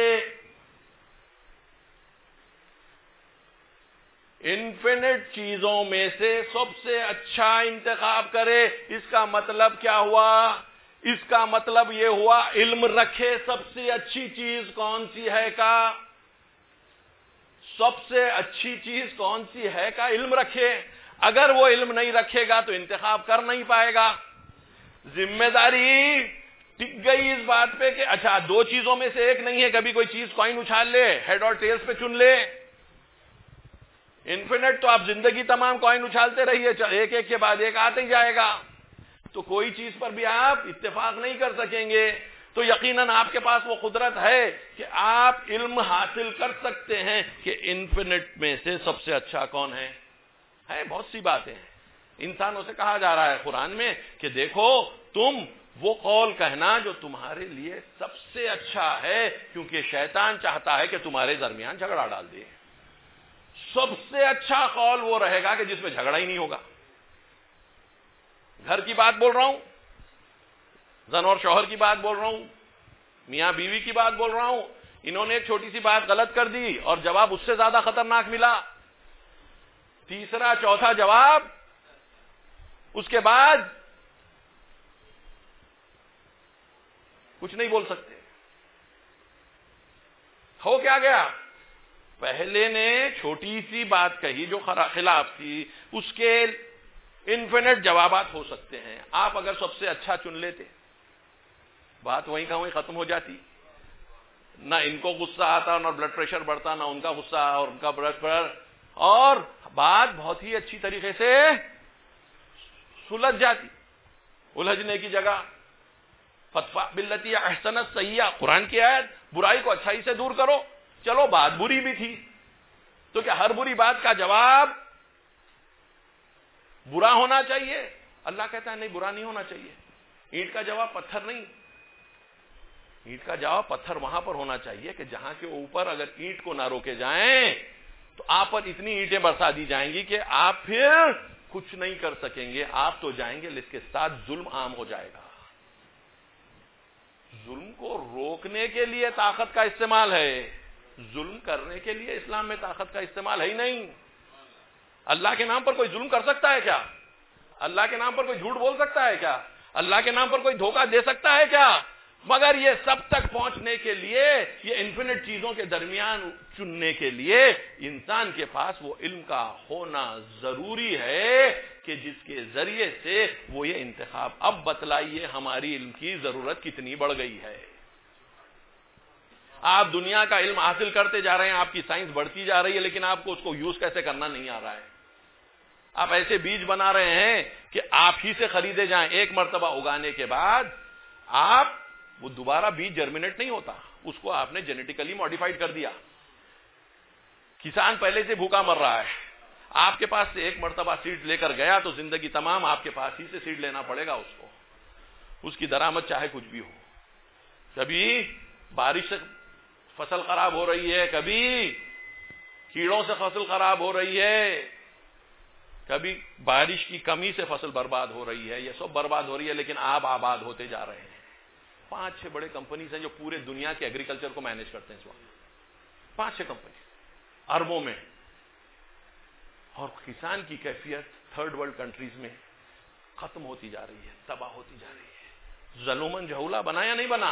انفینٹ چیزوں میں سے سب سے اچھا انتخاب کرے. اس کا مطلب کیا ہوا؟ اس کا مطلب یہ ہوا علم رکھے سب سے اچھی چیز کون سی ہے کا، سب سے اچھی چیز کون سی ہے کا علم رکھے. اگر وہ علم نہیں رکھے گا تو انتخاب کر نہیں پائے گا. ذمہ داری ٹک گئی اس بات پہ کہ اچھا دو چیزوں میں سے ایک نہیں ہے، کبھی کوئی چیز کوئن اچھال لے، ہیڈ اور ٹیلز پہ چن لے. انفینٹ تو آپ زندگی تمام کوئن اچھالتے رہیے، ایک ایک کے بعد ایک آتے ہی جائے گا، تو کوئی چیز پر بھی آپ اتفاق نہیں کر سکیں گے. تو یقیناً آپ کے پاس وہ قدرت ہے کہ آپ علم حاصل کر سکتے ہیں کہ انفینٹ میں سے سب سے اچھا کون ہے. بہت سی باتیں ہیں انسانوں سے کہا جا رہا ہے قرآن میں کہ دیکھو تم وہ قول کہنا جو تمہارے لیے سب سے اچھا ہے، کیونکہ شیطان چاہتا ہے کہ تمہارے درمیان جھگڑا ڈال دے۔ سب سے اچھا قول وہ رہے گا کہ جس میں جھگڑا ہی نہیں ہوگا۔ گھر کی بات بول رہا ہوں، زن اور شوہر کی بات بول رہا ہوں، میاں بیوی کی بات بول رہا ہوں، انہوں نے ایک چھوٹی سی بات غلط کر دی اور جواب اس سے زیادہ خطرناک ملا، تیسرا چوتھا جواب، اس کے بعد کچھ نہیں بول سکتے۔ ہو کیا گیا؟ پہلے نے چھوٹی سی بات کہی جو خلاف تھی، اس کے انفینٹ جوابات ہو سکتے ہیں۔ آپ اگر سب سے اچھا چن لیتے، بات وہیں کا وہیں ختم ہو جاتی، نہ ان کو غصہ آتا، نہ بلڈ پریشر بڑھتا، نہ ان کا غصہ اور ان کا بلڈ پریشر، اور بات بہت ہی اچھی طریقے سے سلجھ جاتی۔ الجھنے کی جگہ فادفع باللتی احسن السیئۃ، قرآن کی آیت، برائی کو اچھائی سے دور کرو۔ چلو بات بری بھی تھی تو کیا ہر بری بات کا جواب برا ہونا چاہیے؟ اللہ کہتا ہے نہیں، برا نہیں ہونا چاہیے۔ اینٹ کا جواب پتھر نہیں، اینٹ کا جواب پتھر وہاں پر ہونا چاہیے کہ جہاں کے اوپر اگر اینٹ کو نہ روکے جائیں تو آپ پر اتنی اینٹیں برسا دی جائیں گی کہ آپ پھر کچھ نہیں کر سکیں گے، آپ تو جائیں گے، اس کے ساتھ ظلم عام ہو جائے گا۔ ظلم کو روکنے کے لیے طاقت کا استعمال ہے، ظلم کرنے کے لیے اسلام میں طاقت کا استعمال ہے ہی نہیں۔ اللہ کے نام پر کوئی ظلم کر سکتا ہے کیا؟ اللہ کے نام پر کوئی جھوٹ بول سکتا ہے کیا؟ اللہ کے نام پر کوئی دھوکہ دے سکتا ہے کیا؟ مگر یہ سب تک پہنچنے کے لیے، یہ انفینٹ چیزوں کے درمیان چننے کے لیے انسان کے پاس وہ علم کا ہونا ضروری ہے کہ جس کے ذریعے سے وہ یہ انتخاب۔ اب بتلائیے ہماری علم کی ضرورت کتنی بڑھ گئی ہے۔ آپ دنیا کا علم حاصل کرتے جا رہے ہیں، آپ کی سائنس بڑھتی جا رہی ہے، لیکن آپ کو اس کو یوز کیسے کرنا نہیں آ رہا ہے۔ آپ ایسے بیج بنا رہے ہیں کہ آپ ہی سے خریدے جائیں، ایک مرتبہ اگانے کے بعد آپ وہ دوبارہ بیج جرمینیٹ نہیں ہوتا، اس کو آپ نے جینیٹیکلی ماڈیفائڈ کر دیا۔ کسان پہلے سے بھوکا مر رہا ہے، آپ کے پاس سے ایک مرتبہ سیڈ لے کر گیا تو زندگی تمام آپ کے پاس ہی سے سیڈ لینا پڑے گا اس کو، اس کی درآمد چاہے کچھ بھی ہو۔ کبھی بارش سے فصل خراب ہو رہی ہے، کبھی کیڑوں سے فصل خراب ہو رہی ہے، کبھی بارش کی کمی سے فصل برباد ہو رہی ہے، یہ سب برباد ہو رہی ہے، لیکن آپ آباد ہوتے جا رہے ہیں۔ 5-6 بڑے کمپنیز ہیں جو پورے دنیا کے ایگریکلچر کو مینج کرتے ہیں اس وقت، 5-6 کمپنی اربوں میں، اور کسان کی کیفیت تھرڈ ورلڈ کنٹریز میں ختم ہوتی جا رہی ہے، تباہ ہوتی جا رہی ہے۔ ظلمن جہولا بنا یا نہیں بنا؟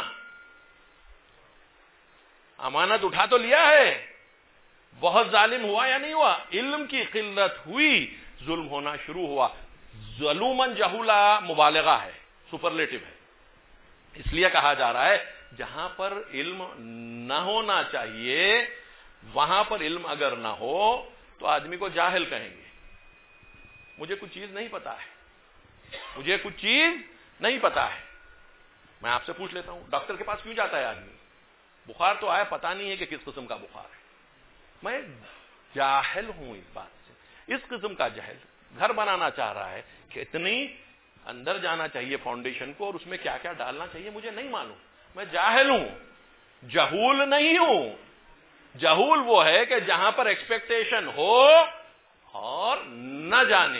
امانت اٹھا تو لیا ہے، بہت ظالم ہوا یا نہیں ہوا؟ علم کی قلت ہوئی، ظلم ہونا شروع ہوا۔ ظلومن جہولا مبالغہ ہے، سپرلیٹو ہے، اس لیے کہا جا رہا ہے جہاں پر علم نہ ہونا چاہیے، وہاں پر علم اگر نہ ہو تو آدمی کو جاہل کہیں گے۔ مجھے کچھ چیز نہیں پتا ہے، مجھے کچھ چیز نہیں پتا ہے۔ میں آپ سے پوچھ لیتا ہوں، ڈاکٹر کے پاس کیوں جاتا ہے آدمی؟ بخار تو آیا، پتا نہیں ہے کہ کس قسم کا بخار ہے۔ میں جاہل ہوں اس بات سے، اس قسم کا جہل گھر بنانا چاہ رہا ہے کہ اتنی اندر جانا چاہیے فاؤنڈیشن کو اور اس میں کیا کیا ڈالنا چاہیے مجھے نہیں معلوم، میں جاہل ہوں، جہول نہیں ہوں۔ جہول وہ ہے کہ جہاں پر ایکسپیکٹیشن ہو اور نہ جانے،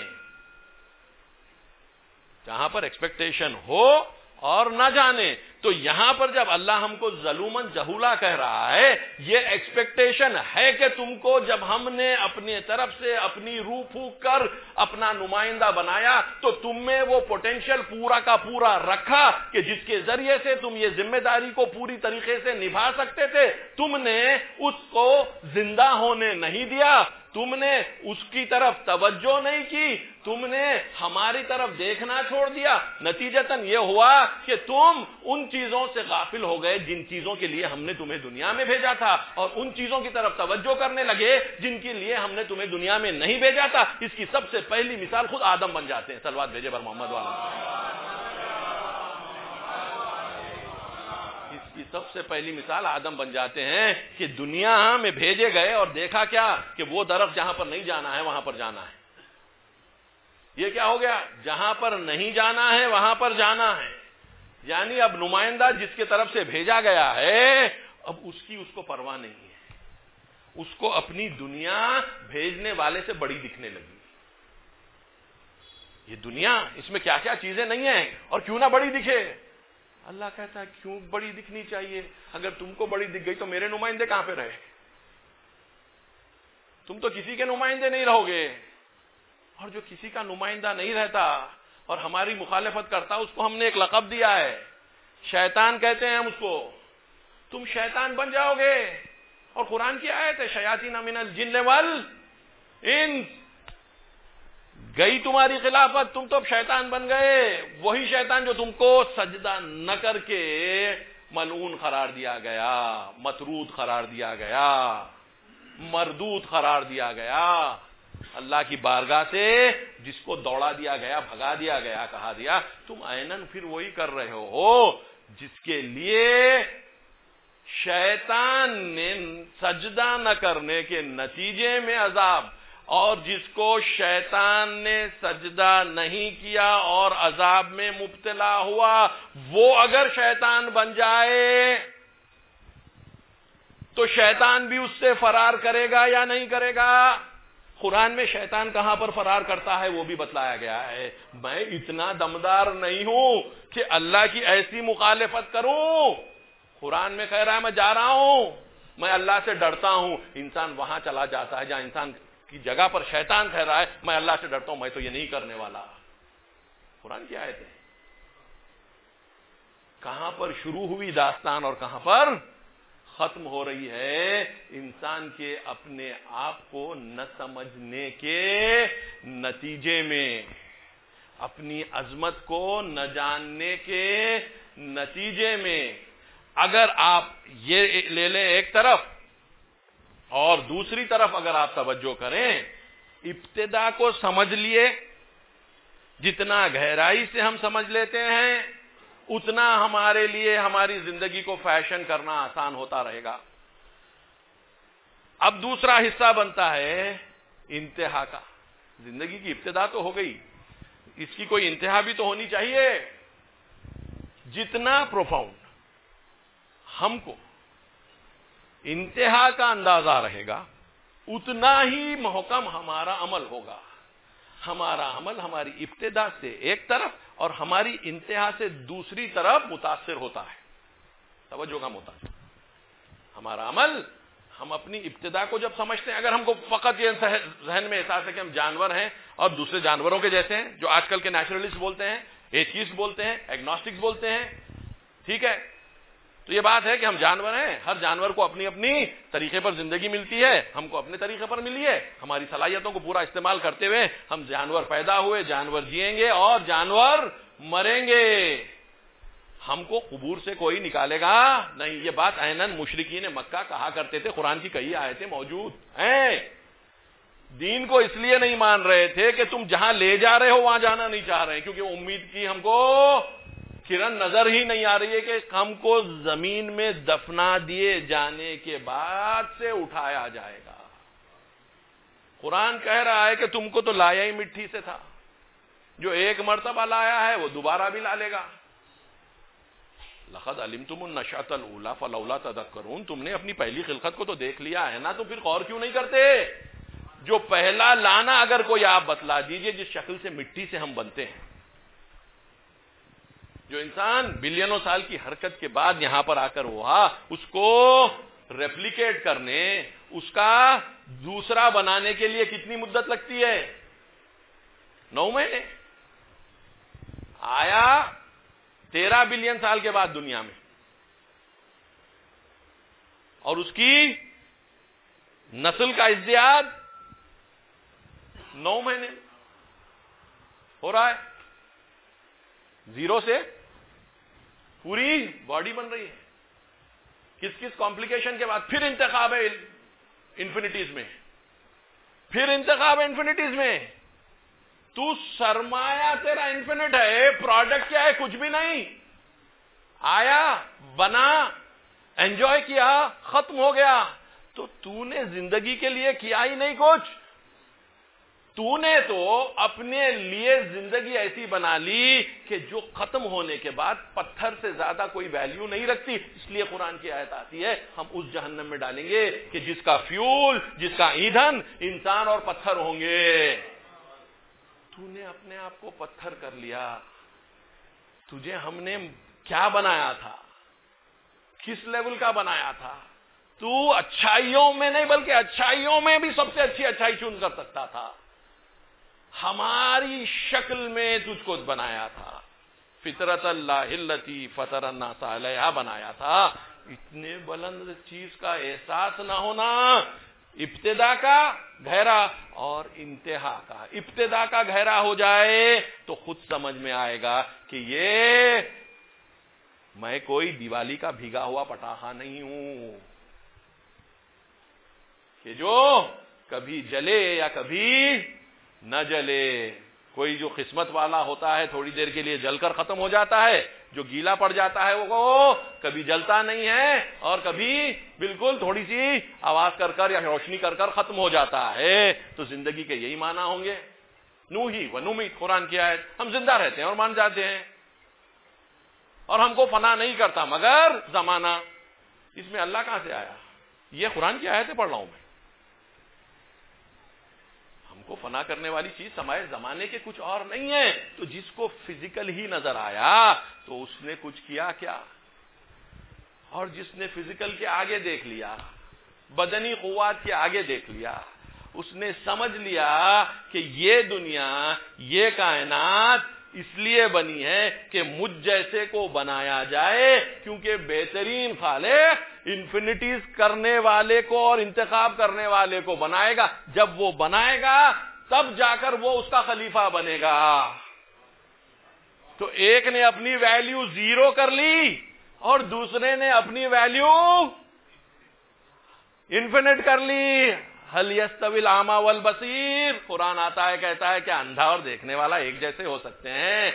جہاں پر ایکسپیکٹیشن ہو اور نہ جانے۔ تو یہاں پر جب اللہ ہم کو ظلومن جہولا کہہ رہا ہے، یہ ایکسپیکٹیشن ہے کہ تم کو جب ہم نے اپنے طرف سے اپنی روح پھونک کر اپنا نمائندہ بنایا تو تم میں وہ پوٹینشیل پورا کا پورا رکھا کہ جس کے ذریعے سے تم یہ ذمہ داری کو پوری طریقے سے نبھا سکتے تھے۔ تم نے اس کو زندہ ہونے نہیں دیا، تم نے اس کی طرف توجہ نہیں کی، تم نے ہماری طرف دیکھنا چھوڑ دیا۔ نتیجتاً یہ ہوا کہ تم ان چیزوں سے غافل ہو گئے جن چیزوں کے لیے ہم نے تمہیں دنیا میں بھیجا تھا، اور ان چیزوں کی طرف توجہ کرنے لگے جن کے لیے ہم نے تمہیں دنیا میں نہیں بھیجا تھا۔ اس کی سب سے پہلی مثال خود آدم بن جاتے ہیں۔ صلوات بھیجے بر محمد والا۔ اس کی سب سے پہلی مثال آدم بن جاتے ہیں کہ دنیا میں بھیجے گئے اور دیکھا کیا کہ وہ درخت جہاں پر نہیں جانا ہے وہاں پر جانا ہے۔ یہ کیا ہو گیا؟ جہاں پر نہیں جانا ہے وہاں پر جانا ہے. یعنی اب نمائندہ جس کے طرف سے بھیجا گیا ہے اب اس کو پرواہ نہیں ہے. اس کو اپنی دنیا بھیجنے والے سے بڑی دکھنے لگی. یہ دنیا اس میں کیا کیا چیزیں نہیں ہیں اور کیوں نہ بڑی دکھے. اللہ کہتا ہے کیوں بڑی دکھنی چاہیے؟ اگر تم کو بڑی دکھ گئی تو میرے نمائندے کہاں پہ رہے؟ تم تو کسی کے نمائندے نہیں رہو گے. اور جو کسی کا نمائندہ نہیں رہتا اور ہماری مخالفت کرتا اس کو ہم نے ایک لقب دیا ہے، شیطان کہتے ہیں ہم اس کو. تم شیطان بن جاؤ گے. اور قرآن کی آیت ہے شیاطین من الجن والانس، گئی تمہاری خلافت، تم تو اب شیطان بن گئے. وہی شیطان جو تم کو سجدہ نہ کر کے ملعون قرار دیا گیا، مطرود قرار دیا گیا، مردود قرار دیا گیا. اللہ کی بارگاہ سے جس کو دوڑا دیا گیا، بھگا دیا گیا، کہا دیا تم عیناً پھر وہی کر رہے ہو جس کے لیے شیطان نے سجدہ نہ کرنے کے نتیجے میں عذاب، اور جس کو شیطان نے سجدہ نہیں کیا اور عذاب میں مبتلا ہوا، وہ اگر شیطان بن جائے تو شیطان بھی اس سے فرار کرے گا یا نہیں کرے گا؟ قرآن میں شیطان کہاں پر فرار کرتا ہے وہ بھی بتلایا گیا ہے. میں اتنا دمدار نہیں ہوں کہ اللہ کی ایسی مخالفت کروں. قرآن میں کہہ رہا ہے میں جا رہا ہوں، میں اللہ سے ڈرتا ہوں. انسان وہاں چلا جاتا ہے جہاں انسان کی جگہ پر شیطان کہہ رہا ہے میں اللہ سے ڈرتا ہوں، میں تو یہ نہیں کرنے والا. قرآن کی آیت ہے. کہاں پر شروع ہوئی داستان اور کہاں پر ختم ہو رہی ہے؟ انسان کے اپنے آپ کو نہ سمجھنے کے نتیجے میں، اپنی عظمت کو نہ جاننے کے نتیجے میں. اگر آپ یہ لے لیں ایک طرف اور دوسری طرف اگر آپ توجہ کریں، ابتدا کو سمجھ لیے، جتنا گہرائی سے ہم سمجھ لیتے ہیں اتنا ہمارے لیے ہماری زندگی کو فیشن کرنا آسان ہوتا رہے گا. اب دوسرا حصہ بنتا ہے انتہا کا. زندگی کی ابتدا تو ہو گئی، اس کی کوئی انتہا بھی تو ہونی چاہیے. جتنا پروفاؤنڈ ہم کو انتہا کا اندازہ رہے گا اتنا ہی محکم ہمارا عمل ہوگا. ہمارا عمل ہماری ابتدا سے ایک طرف اور ہماری انتہا سے دوسری طرف متاثر ہوتا ہے. توجہ کا متاثر ہمارا عمل، ہم اپنی ابتدا کو جب سمجھتے ہیں، اگر ہم کو فقط یہ ذہن میں احساس ہے کہ ہم جانور ہیں اور دوسرے جانوروں کے جیسے ہیں، جو آج کل کے نیچرلسٹ بولتے ہیں، ایتھیسٹ بولتے ہیں، ایگنوسٹکس بولتے ہیں، ٹھیک ہے، تو یہ بات ہے کہ ہم جانور ہیں. ہر جانور کو اپنی اپنی طریقے پر زندگی ملتی ہے، ہم کو اپنے طریقے پر ملی ہے. ہماری صلاحیتوں کو پورا استعمال کرتے ہوئے ہم جانور پیدا ہوئے، جانور جئیں گے اور جانور مریں گے. ہم کو قبور سے کوئی نکالے گا نہیں. یہ بات عیناً مشرکین مکہ کہا کرتے تھے. قرآن کی کئی آیتیں موجود ہیں. دین کو اس لیے نہیں مان رہے تھے کہ تم جہاں لے جا رہے ہو وہاں جانا نہیں چاہ رہے، کیونکہ امید کی ہم کو کرن نظر ہی نہیں آ رہی ہے کہ ہم کو زمین میں دفنا دیے جانے کے بعد سے اٹھایا جائے گا. قرآن کہہ رہا ہے کہ تم کو تو لایا ہی مٹی سے تھا، جو ایک مرتبہ لایا ہے وہ دوبارہ بھی لا لے گا. لقد علمتم النشأۃ الاولى فلولا تذکرون. تم نے اپنی پہلی خلقت کو تو دیکھ لیا ہے نا، تو پھر غور کیوں نہیں کرتے؟ جو پہلا لانا اگر کوئی آپ بتلا دیجئے، جس شکل سے مٹی سے ہم بنتے ہیں، جو انسان بلینوں سال کی حرکت کے بعد یہاں پر آ کر ہوا، اس کو ریپلیکیٹ کرنے، اس کا دوسرا بنانے کے لیے کتنی مدت لگتی ہے؟ 9 مہینے. آیا 13 بلین سال کے بعد دنیا میں، اور اس کی نسل کا ازدیاد 9 مہینے ہو رہا ہے. زیرو سے پوری باڈی بن رہی ہے. کس کس کمپلیکیشن کے بعد پھر انتخاب ہے انفینٹیز میں، پھر انتخاب ہے انفینٹیز میں. تو سرمایہ تیرا انفینٹ ہے، پروڈکٹ کیا ہے؟ کچھ بھی نہیں. آیا، بنا، انجوائے کیا، ختم ہو گیا. تو نے زندگی کے لیے کیا ہی نہیں کچھ. تو نے تو اپنے لیے زندگی ایسی بنا لی کہ جو ختم ہونے کے بعد پتھر سے زیادہ کوئی ویلیو نہیں رکھتی. اس لیے قرآن کی آیت آتی ہے ہم اس جہنم میں ڈالیں گے کہ جس کا فیول، جس کا ایندھن انسان اور پتھر ہوں گے. تو نے اپنے آپ کو پتھر کر لیا. تجھے ہم نے کیا بنایا تھا؟ کس لیول کا بنایا تھا؟ تو اچھائیوں میں نہیں بلکہ اچھائیوں میں بھی سب سے اچھی اچھائی چن کر سکتا تھا. ہماری شکل میں تجھ کو بنایا تھا. فطرت اللہ التی فطر الناس علیہا بنایا تھا. اتنے بلند چیز کا احساس نہ ہونا، ابتدا کا گہرا اور انتہا کا. ابتدا کا گہرا ہو جائے تو خود سمجھ میں آئے گا کہ یہ میں کوئی دیوالی کا بھیگا ہوا پٹاخہ نہیں ہوں کہ جو کبھی جلے یا کبھی نہ جلے. کوئی جو قسمت والا ہوتا ہے تھوڑی دیر کے لیے جل کر ختم ہو جاتا ہے، جو گیلا پڑ جاتا ہے وہ کبھی جلتا نہیں ہے اور کبھی بالکل تھوڑی سی آواز کر کر یا روشنی کر کر ختم ہو جاتا ہے. تو زندگی کے یہی معنی ہوں گے. نوحی و نمیت قرآن کی آیت. ہم زندہ رہتے ہیں اور مان جاتے ہیں اور ہم کو فنا نہیں کرتا مگر زمانہ. اس میں اللہ کہاں سے آیا؟ یہ قرآن کی آیتیں پڑھ رہا ہوں میں. ہم کو فنا کرنے والی چیز سمائے زمانے کے کچھ اور نہیں ہے. تو جس کو فزیکل ہی نظر آیا تو اس نے کچھ کیا کیا؟ اور جس نے فزیکل کے آگے دیکھ لیا، بدنی قوات کے آگے دیکھ لیا، اس نے سمجھ لیا کہ یہ دنیا، یہ کائنات اس لیے بنی ہے کہ مجھ جیسے کو بنایا جائے، کیونکہ بہترین خالق انفینٹیز کرنے والے کو اور انتخاب کرنے والے کو بنائے گا. جب وہ بنائے گا تب جا کر وہ اس کا خلیفہ بنے گا. تو ایک نے اپنی ویلیو زیرو کر لی اور دوسرے نے اپنی ویلیو انفینٹ کر لی. هل يستوي الاعمى والبصير. قرآن آتا ہے کہتا ہے کہ اندھا اور دیکھنے والا ایک جیسے ہو سکتے ہیں.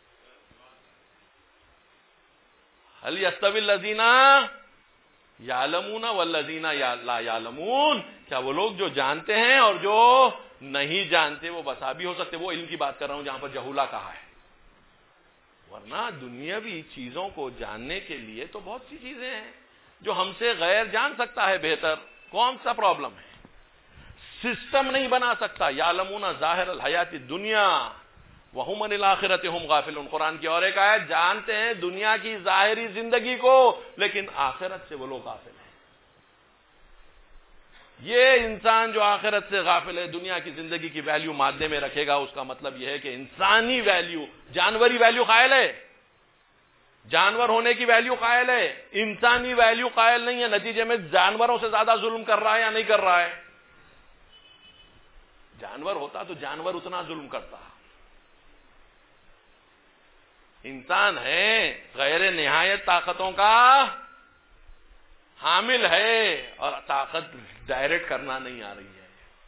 هل يستوي الذين يعلمون والذين لا يعلمون. کیا وہ لوگ جو جانتے ہیں اور جو نہیں جانتے وہ بسا بھی ہو سکتے؟ وہ علم کی بات کر رہا ہوں جہاں پر جہولا کہا ہے. ورنہ دنیاوی چیزوں کو جاننے کے لیے تو بہت سی چیزیں ہیں جو ہم سے غیر جان سکتا ہے بہتر. کون سا پرابلم ہے؟ سسٹم نہیں بنا سکتا. یعلمون ظاہر الحیات الدنیا وہم عن الآخرۃ ہم غافلون. قرآن کی اور ایک آیت، جانتے ہیں دنیا کی ظاہری زندگی کو لیکن آخرت سے وہ لوگ غافل ہیں. یہ انسان جو آخرت سے غافل ہے، دنیا کی زندگی کی ویلیو مادے میں رکھے گا، اس کا مطلب یہ ہے کہ انسانی ویلیو، جانوری ویلیو قائل ہے، جانور ہونے کی ویلیو قائل ہے، انسانی ویلیو قائل نہیں ہے. نتیجے میں جانوروں سے زیادہ ظلم کر رہا ہے یا نہیں کر رہا ہے؟ جانور ہوتا تو جانور اتنا ظلم کرتا. انسان ہے غیر نہایت طاقتوں کا حامل ہے اور طاقت ڈائریکٹ کرنا نہیں آ رہی ہے.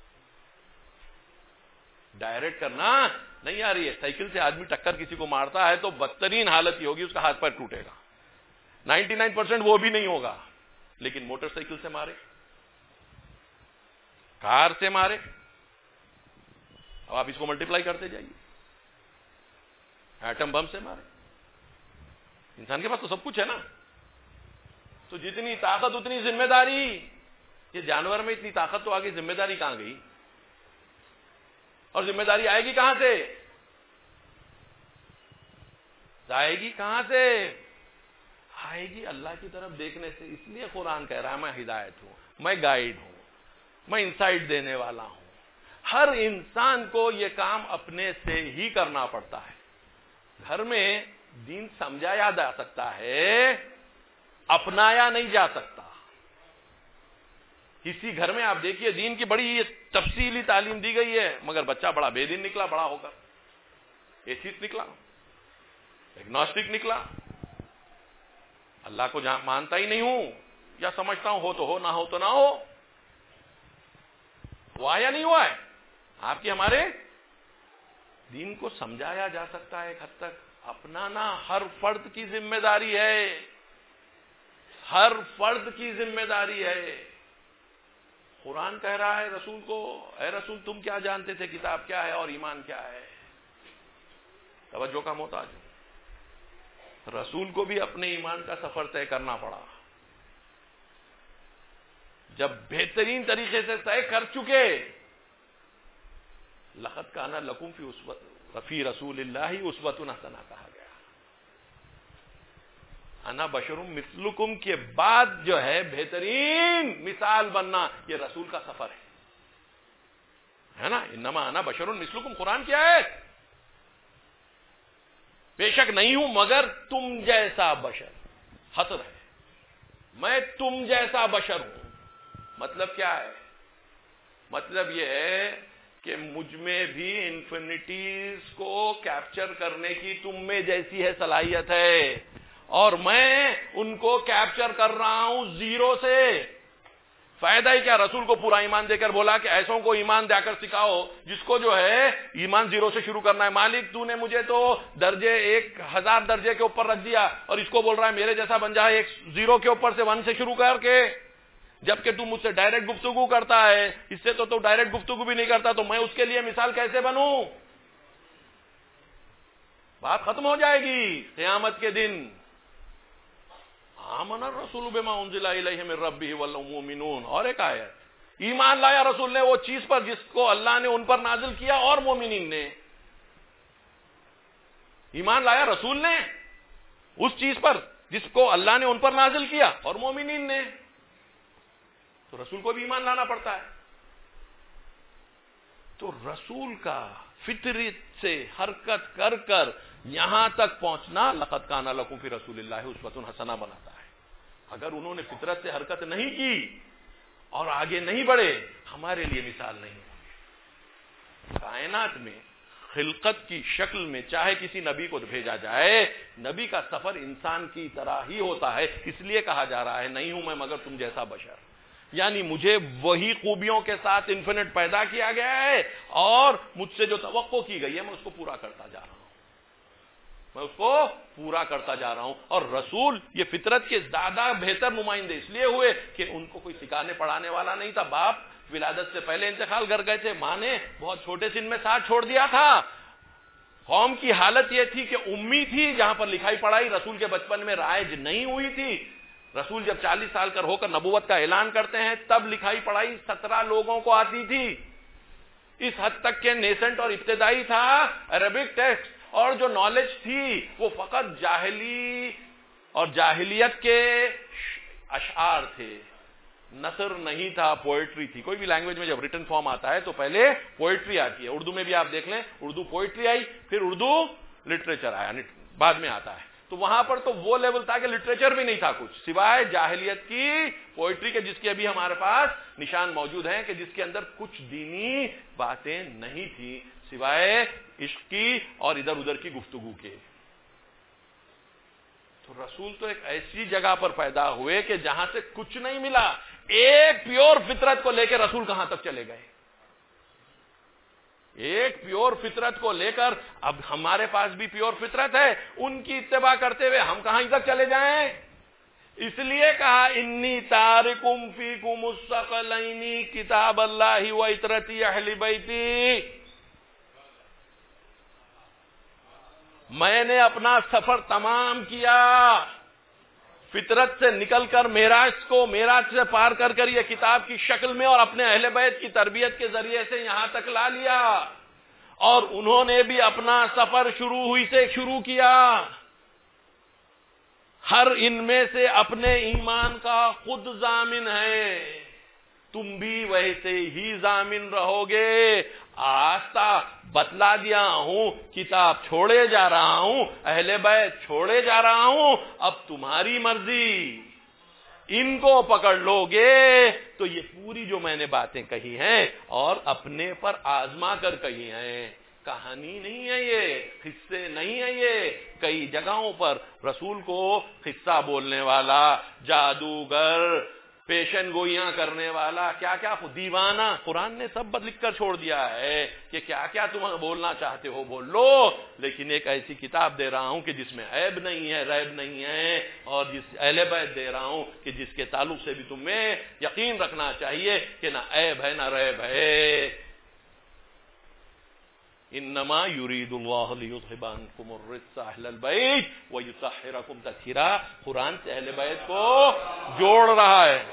ڈائریکٹ کرنا نہیں آ رہی ہے. سائیکل سے آدمی ٹکر کسی کو مارتا ہے تو بدترین حالت یہ ہوگی اس کا ہاتھ پیر ٹوٹے گا. 99% وہ بھی نہیں ہوگا. لیکن موٹر سائیکل سے مارے، کار سے مارے، اب آپ اس کو ملٹیپلائی کرتے جائیے. ایٹم بم سے مارے. انسان کے پاس تو سب کچھ ہے نا. تو جتنی طاقت اتنی ذمہ داری. یہ جانور میں اتنی طاقت تو آگے ذمہ داری کہاں گئی؟ اور ذمہ داری آئے گی کہاں سے؟ آئے گی کہاں سے؟ آئے گی اللہ کی طرف دیکھنے سے. اس لیے قرآن کہہ رہا ہے میں ہدایت ہوں، میں گائیڈ ہوں، میں انسائٹ دینے والا ہوں. ہر انسان کو یہ کام اپنے سے ہی کرنا پڑتا ہے. گھر میں دین سمجھایا جا سکتا ہے، اپنایا نہیں جا سکتا. کسی گھر میں آپ دیکھیے دین کی بڑی تفصیلی تعلیم دی گئی ہے مگر بچہ بڑا بے دین نکلا بڑا ہو کر. ایتھیسٹ نکلا، ایگنوسٹک نکلا، اللہ کو مانتا ہی نہیں ہوں یا سمجھتا ہوں ہو تو ہو، نہ ہو تو نہ ہو. ہوا یا نہیں ہوا ہے؟ آپ کی ہمارے دین کو سمجھایا جا سکتا ہے ایک حد تک. اپنانا ہر فرد کی ذمہ داری ہے، ہر فرد کی ذمہ داری ہے. قرآن کہہ رہا ہے رسول کو، اے رسول تم کیا جانتے تھے کتاب کیا ہے اور ایمان کیا ہے؟ توجہ کا محتاج ہوں۔ رسول کو بھی اپنے ایمان کا سفر طے کرنا پڑا۔ جب بہترین طریقے سے طے کر چکے، لقد کان لکم فی رسول اللہ اسوۃ حسنہ کہا گیا۔ انا بشر مثلکم کے بعد جو ہے بہترین مثال بننا، یہ رسول کا سفر ہے نا۔ انما انا بشر مثلکم، قرآن کیا ہے؟ بے شک نہیں ہوں مگر تم جیسا بشر، حصر ہے، میں تم جیسا بشر ہوں۔ مطلب کیا ہے؟ مطلب یہ ہے کہ مجھ میں بھی انفینٹیز کو کیپچر کرنے کی تم میں جیسی ہے صلاحیت ہے، اور میں ان کو کیپچر کر رہا ہوں زیرو سے۔ فائدہ ہی کیا؟ رسول کو پورا ایمان دے کر بولا کہ ایسوں کو ایمان دے کر سکھاؤ جس کو جو ہے ایمان زیرو سے شروع کرنا ہے۔ مالک تو نے مجھے تو درجے 1000 درجے کے اوپر رکھ دیا، اور اس کو بول رہا ہے میرے جیسا بن جائے، ایک زیرو کے اوپر سے 1 سے شروع کر کے، جبکہ تو مجھ سے ڈائریکٹ گفتگو کرتا ہے، اس سے تو ڈائریکٹ گفتگو بھی نہیں کرتا، تو میں اس کے لیے مثال کیسے بنوں؟ بات ختم ہو جائے گی قیامت کے دن۔ آمن الرسول بما انزل الیہ من ربہ والمؤمنون، اور ایک آیت، ایمان لایا رسول نے وہ چیز پر جس کو اللہ نے ان پر نازل کیا اور مومنین نے۔ ایمان لایا رسول نے اس چیز پر جس کو اللہ نے ان پر نازل کیا اور مومنین نے، تو رسول کو بھی ایمان لانا پڑتا ہے۔ تو رسول کا فطرت سے حرکت کر کر یہاں تک پہنچنا لقد کان لکم فی رسول اللہ اسوۃ حسنہ بناتا ہے۔ اگر انہوں نے فطرت سے حرکت نہیں کی اور آگے نہیں بڑھے، ہمارے لیے مثال نہیں۔ کائنات میں خلقت کی شکل میں چاہے کسی نبی کو بھیجا جائے، نبی کا سفر انسان کی طرح ہی ہوتا ہے، اس لیے کہا جا رہا ہے نہیں ہوں میں مگر تم جیسا بشر، یعنی مجھے وہی خوبیوں کے ساتھ انفینٹ پیدا کیا گیا ہے، اور مجھ سے جو توقع کی گئی ہے میں اس کو پورا کرتا جا رہا ہوں، میں اس کو پورا کرتا جا رہا ہوں۔ اور رسول یہ فطرت کے زیادہ بہتر نمائندے اس لیے ہوئے کہ ان کو کوئی سکھانے پڑھانے والا نہیں تھا۔ باپ ولادت سے پہلے انتقال کر گئے تھے، ماں نے بہت چھوٹے سن میں ساتھ چھوڑ دیا تھا۔ قوم کی حالت یہ تھی کہ امی تھی، جہاں پر لکھائی پڑھائی رسول کے بچپن میں رائج نہیں ہوئی تھی۔ رسول جب 40 سال کا ہو کر نبوت کا اعلان کرتے ہیں، تب لکھائی پڑھائی 17 لوگوں کو آتی تھی۔ اس حد تک کہ نیسنٹ اور ابتدائی تھا عربک ٹیکسٹ، اور جو نالج تھی وہ فقط جاہلی اور جاہلیت کے اشعار تھے، نثر نہیں تھا، پوئٹری تھی۔ کوئی بھی لینگویج میں جب ریٹن فارم آتا ہے تو پہلے پوئٹری آتی ہے۔ اردو میں بھی آپ دیکھ لیں، اردو پوئٹری آئی، پھر اردو لٹریچر آیا، بعد میں آتا ہے۔ تو وہاں پر تو وہ لیول تھا کہ لٹریچر بھی نہیں تھا کچھ سوائے جاہلیت کی پوئٹری کے، جس کے ابھی ہمارے پاس نشان موجود ہیں کہ جس کے اندر کچھ دینی باتیں نہیں تھی سوائے عشق کی اور ادھر ادھر کی گفتگو کے۔ تو رسول تو ایک ایسی جگہ پر پیدا ہوئے کہ جہاں سے کچھ نہیں ملا۔ ایک پیور فطرت کو لے کے رسول کہاں تک چلے گئے؟ ایک پیور فطرت کو لے کر اب ہمارے پاس بھی پیور فطرت ہے، ان کی اتباع کرتے ہوئے ہم کہاں تک چلے جائیں؟ اس لیے کہا انی تارکم فیکم الثقلین کتاب اللہ و عطرتی اہل بیتی، میں نے اپنا سفر تمام کیا، فطرت سے نکل کر معراج سے پار کر کر یہ کتاب کی شکل میں اور اپنے اہل بیت کی تربیت کے ذریعے سے یہاں تک لا لیا، اور انہوں نے بھی اپنا سفر شروع ہوئی سے شروع کیا۔ ہر ان میں سے اپنے ایمان کا خود ضامن ہے، تم بھی ویسے ہی ضامن رہو گے۔ آستہ بتلا دیا ہوں، کتاب چھوڑے جا رہا ہوں، اہل بیت چھوڑے جا رہا ہوں، اب تمہاری مرضی، ان کو پکڑ لو گے تو یہ پوری جو میں نے باتیں کہی ہیں اور اپنے پر آزما کر کہی ہیں، کہانی نہیں ہے یہ، قصے نہیں ہے یہ۔ کئی جگہوں پر رسول کو قصہ بولنے والا، جادوگر، پیشن گوئیاں کرنے والا، کیا کیا دیوانہ، قرآن نے سب لکھ کر چھوڑ دیا ہے کہ کیا کیا تم بولنا چاہتے ہو بول لو، لیکن ایک ایسی کتاب دے رہا ہوں کہ جس میں عیب نہیں ہے، ریب نہیں ہے، اور جس اہل بیت دے رہا ہوں کہ جس کے تعلق سے بھی تمہیں یقین رکھنا چاہیے کہ نہ عیب ہے نہ ریب ہے۔ انما یرید اللہ لیذھب عنکم الرجس اہل البیت ویطہرکم تطہیرا، قرآن سے اہل بیت کو جوڑ رہا ہے،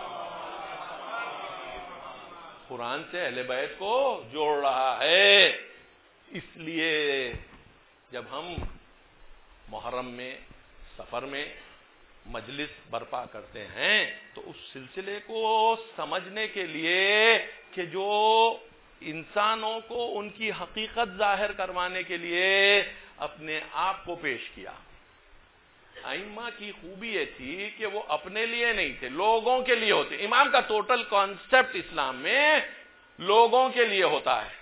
قرآن سے اہل بیت کو جوڑ رہا ہے۔ اس لیے جب ہم محرم میں، سفر میں مجلس برپا کرتے ہیں تو اس سلسلے کو سمجھنے کے لیے کہ جو انسانوں کو ان کی حقیقت ظاہر کروانے کے لیے اپنے آپ کو پیش کیا۔ ائمہ کی خوبی یہ تھی کہ وہ اپنے لیے نہیں تھے، لوگوں کے لیے ہوتے۔ امام کا ٹوٹل کانسیپٹ اسلام میں لوگوں کے لیے ہوتا ہے۔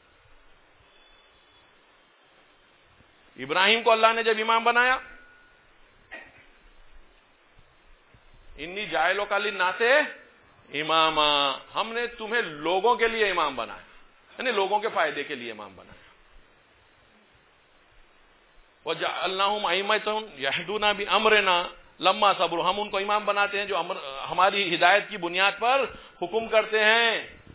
ابراہیم کو اللہ نے جب امام بنایا، انی جاعلک للناس اماما، ہم نے تمہیں لوگوں کے لیے امام بنایا، یعنی لوگوں کے فائدے کے لیے امام بنایا۔ وَجَعَلْنَاهُمْ أَئِمَّةً يَهْدُونَ بِأَمْرِنَا لَمَّا صَبَرُوا، ہم ان کو امام بناتے ہیں جو ہماری ہدایت کی بنیاد پر حکم کرتے ہیں۔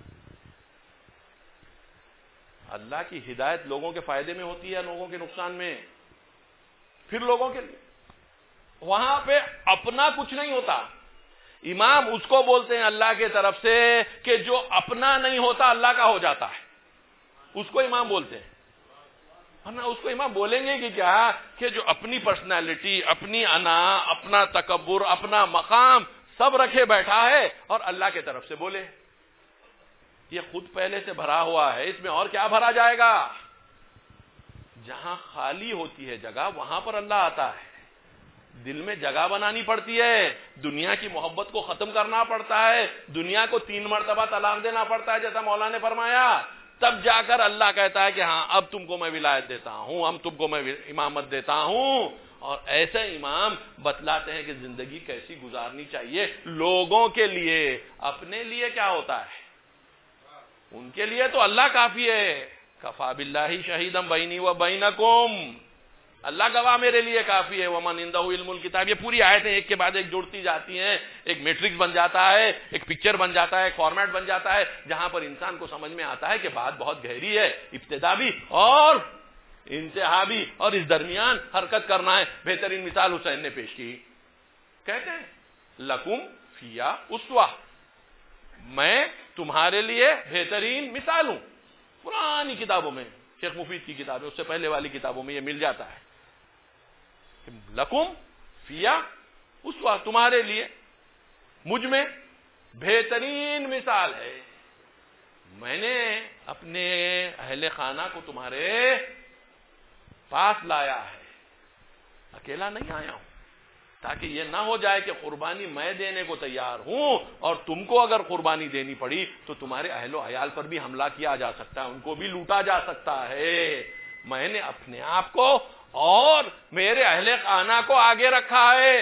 اللہ کی ہدایت لوگوں کے فائدے میں ہوتی ہے، لوگوں کے نقصان میں؟ پھر لوگوں کے لیے، وہاں پہ اپنا کچھ نہیں ہوتا۔ امام اس کو بولتے ہیں اللہ کے طرف سے کہ جو اپنا نہیں ہوتا اللہ کا ہو جاتا ہے، اس کو امام بولتے ہیں۔ ورنہ اس کو امام بولیں گے کہ کیا، کہ جو اپنی پرسنالٹی، اپنی انا، اپنا تکبر، اپنا مقام سب رکھے بیٹھا ہے اور اللہ کے طرف سے بولے۔ یہ خود پہلے سے بھرا ہوا ہے، اس میں اور کیا بھرا جائے گا؟ جہاں خالی ہوتی ہے جگہ وہاں پر اللہ آتا ہے۔ دل میں جگہ بنانی پڑتی ہے، دنیا کی محبت کو ختم کرنا پڑتا ہے، دنیا کو 3 مرتبہ طلاق دینا پڑتا ہے جیسا مولا نے فرمایا، تب جا کر اللہ کہتا ہے کہ ہاں اب تم کو میں ولایت دیتا ہوں، اب تم کو میں امامت دیتا ہوں۔ اور ایسے امام بتلاتے ہیں کہ زندگی کیسی گزارنی چاہیے لوگوں کے لیے۔ اپنے لیے کیا ہوتا ہے؟ ان کے لیے تو اللہ کافی ہے۔ کفا باللہ شہیدا بینی و بینکم، اللہ گواہ میرے لیے کافی ہے۔ ومن عندہ علم الکتاب، یہ پوری آیتیں ایک کے بعد ایک جڑتی جاتی ہیں، ایک میٹرکس بن جاتا ہے، ایک پکچر بن جاتا ہے، ایک فارمیٹ بن جاتا ہے، جہاں پر انسان کو سمجھ میں آتا ہے کہ بات بہت گہری ہے، ابتدا بھی اور انتہا بھی، اور اس درمیان حرکت کرنا ہے۔ بہترین مثال حسین نے پیش کی، کہتے ہیں لکم فیا اسوہ، میں تمہارے لیے بہترین مثال ہوں۔ پرانی کتابوں میں، شیخ مفید کی کتابیں، اس سے پہلے والی کتابوں میں یہ مل جاتا ہے، لکم فیا اسوہ، تمہارے لیے مجھ میں بہترین مثال ہے۔ میں نے اپنے اہل خانہ کو تمہارے پاس لایا ہے، اکیلا نہیں آیا ہوں، تاکہ یہ نہ ہو جائے کہ قربانی میں دینے کو تیار ہوں اور تم کو اگر قربانی دینی پڑی تو تمہارے اہل و عیال پر بھی حملہ کیا جا سکتا ہے، ان کو بھی لوٹا جا سکتا ہے۔ میں نے اپنے آپ کو اور میرے اہل خانہ کو آگے رکھا ہے،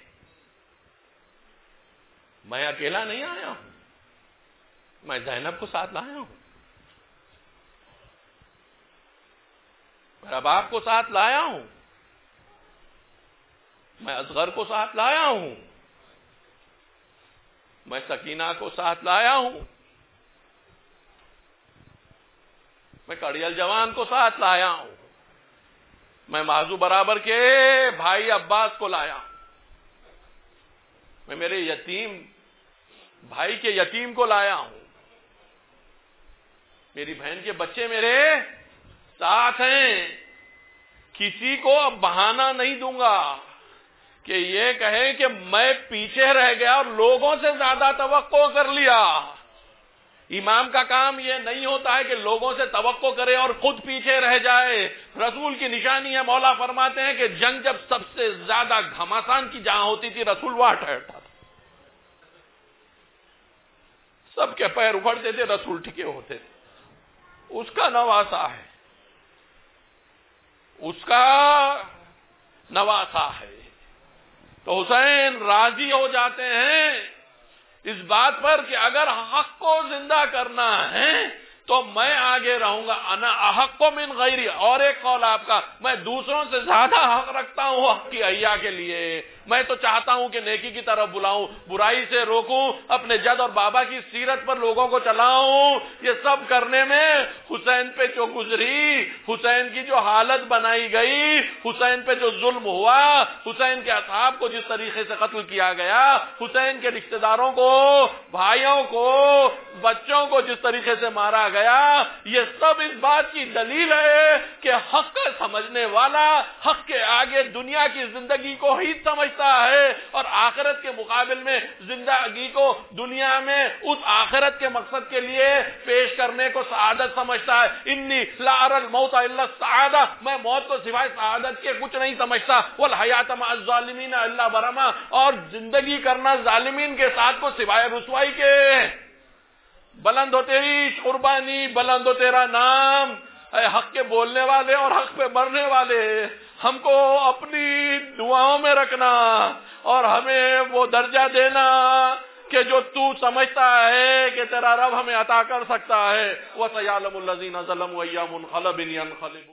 میں اکیلا نہیں آیا ہوں، میں زینب کو ساتھ لایا ہوں، میرا باپ کو ساتھ لایا ہوں، میں اصغر کو ساتھ لایا ہوں، میں سکینہ کو ساتھ لایا ہوں، میں کڑیل جوان کو ساتھ لایا ہوں، میں معذو برابر کے بھائی عباس کو لایا ہوں، میں میرے یتیم بھائی کے یتیم کو لایا ہوں، میری بہن کے بچے میرے ساتھ ہیں۔ کسی کو اب بہانہ نہیں دوں گا کہ یہ کہے کہ میں پیچھے رہ گیا اور لوگوں سے زیادہ توقع کر لیا۔ امام کا کام یہ نہیں ہوتا ہے کہ لوگوں سے توقع کرے اور خود پیچھے رہ جائے۔ رسول کی نشانی ہے، مولا فرماتے ہیں کہ جنگ جب سب سے زیادہ گھمسان کی جہاں ہوتی تھی رسول وہاں ٹھہرتا تھا، سب کے پیر اکھڑتے تھے، رسول ٹھکے ہوتے تھے۔ اس کا نواسا ہے، اس کا نواسا ہے۔ تو حسین راضی ہو جاتے ہیں اس بات پر کہ اگر حق کو زندہ کرنا ہے تو میں آگے رہوں گا. انا احق من غیری. اور ایک قول آپ کا, میں دوسروں سے زیادہ حق رکھتا ہوں حق کی احیا کے لیے. میں تو چاہتا ہوں کہ نیکی کی طرف بلاؤں, برائی سے روکوں, اپنے جد اور بابا کی سیرت پر لوگوں کو چلاؤں. یہ سب کرنے میں حسین پہ جو گزری, حسین کی جو حالت بنائی گئی, حسین پہ جو ظلم ہوا, حسین کے اصحاب کو جس طریقے سے قتل کیا گیا, حسین کے رشتہ داروں کو, بھائیوں کو, بچوں کو جس طریقے سے مارا گیا, یہ سب اس بات کی دلیل ہے کہ حق کا سمجھنے والا حق کے آگے دنیا کی زندگی کو ہی سمجھتا ہے اور آخرت کے مقابل میں زندگی کو دنیا میں اس آخرت کے مقصد کے لیے پیش کرنے کو سعادت سمجھتا ہے. انی لا اری الموت الا السعادہ. میں موت کو سوائے سعادت کے کچھ نہیں سمجھتا. والحیات مع الظالمین الا برما. اور زندگی کرنا ظالمین کے ساتھ کو سوائے رسوائی کے. بلند ہو تیری قربانی, بلند ہو تیرا نام, اے حق کے بولنے والے اور حق پہ مرنے والے. ہم کو اپنی دعاؤں میں رکھنا اور ہمیں وہ درجہ دینا کہ جو تو سمجھتا ہے کہ تیرا رب ہمیں عطا کر سکتا ہے. وَسَيَعْلَمُ الَّذِينَ ظَلَمُوا أَيَّ مُنْقَلَبٍ يَنْقَلِبُونَ.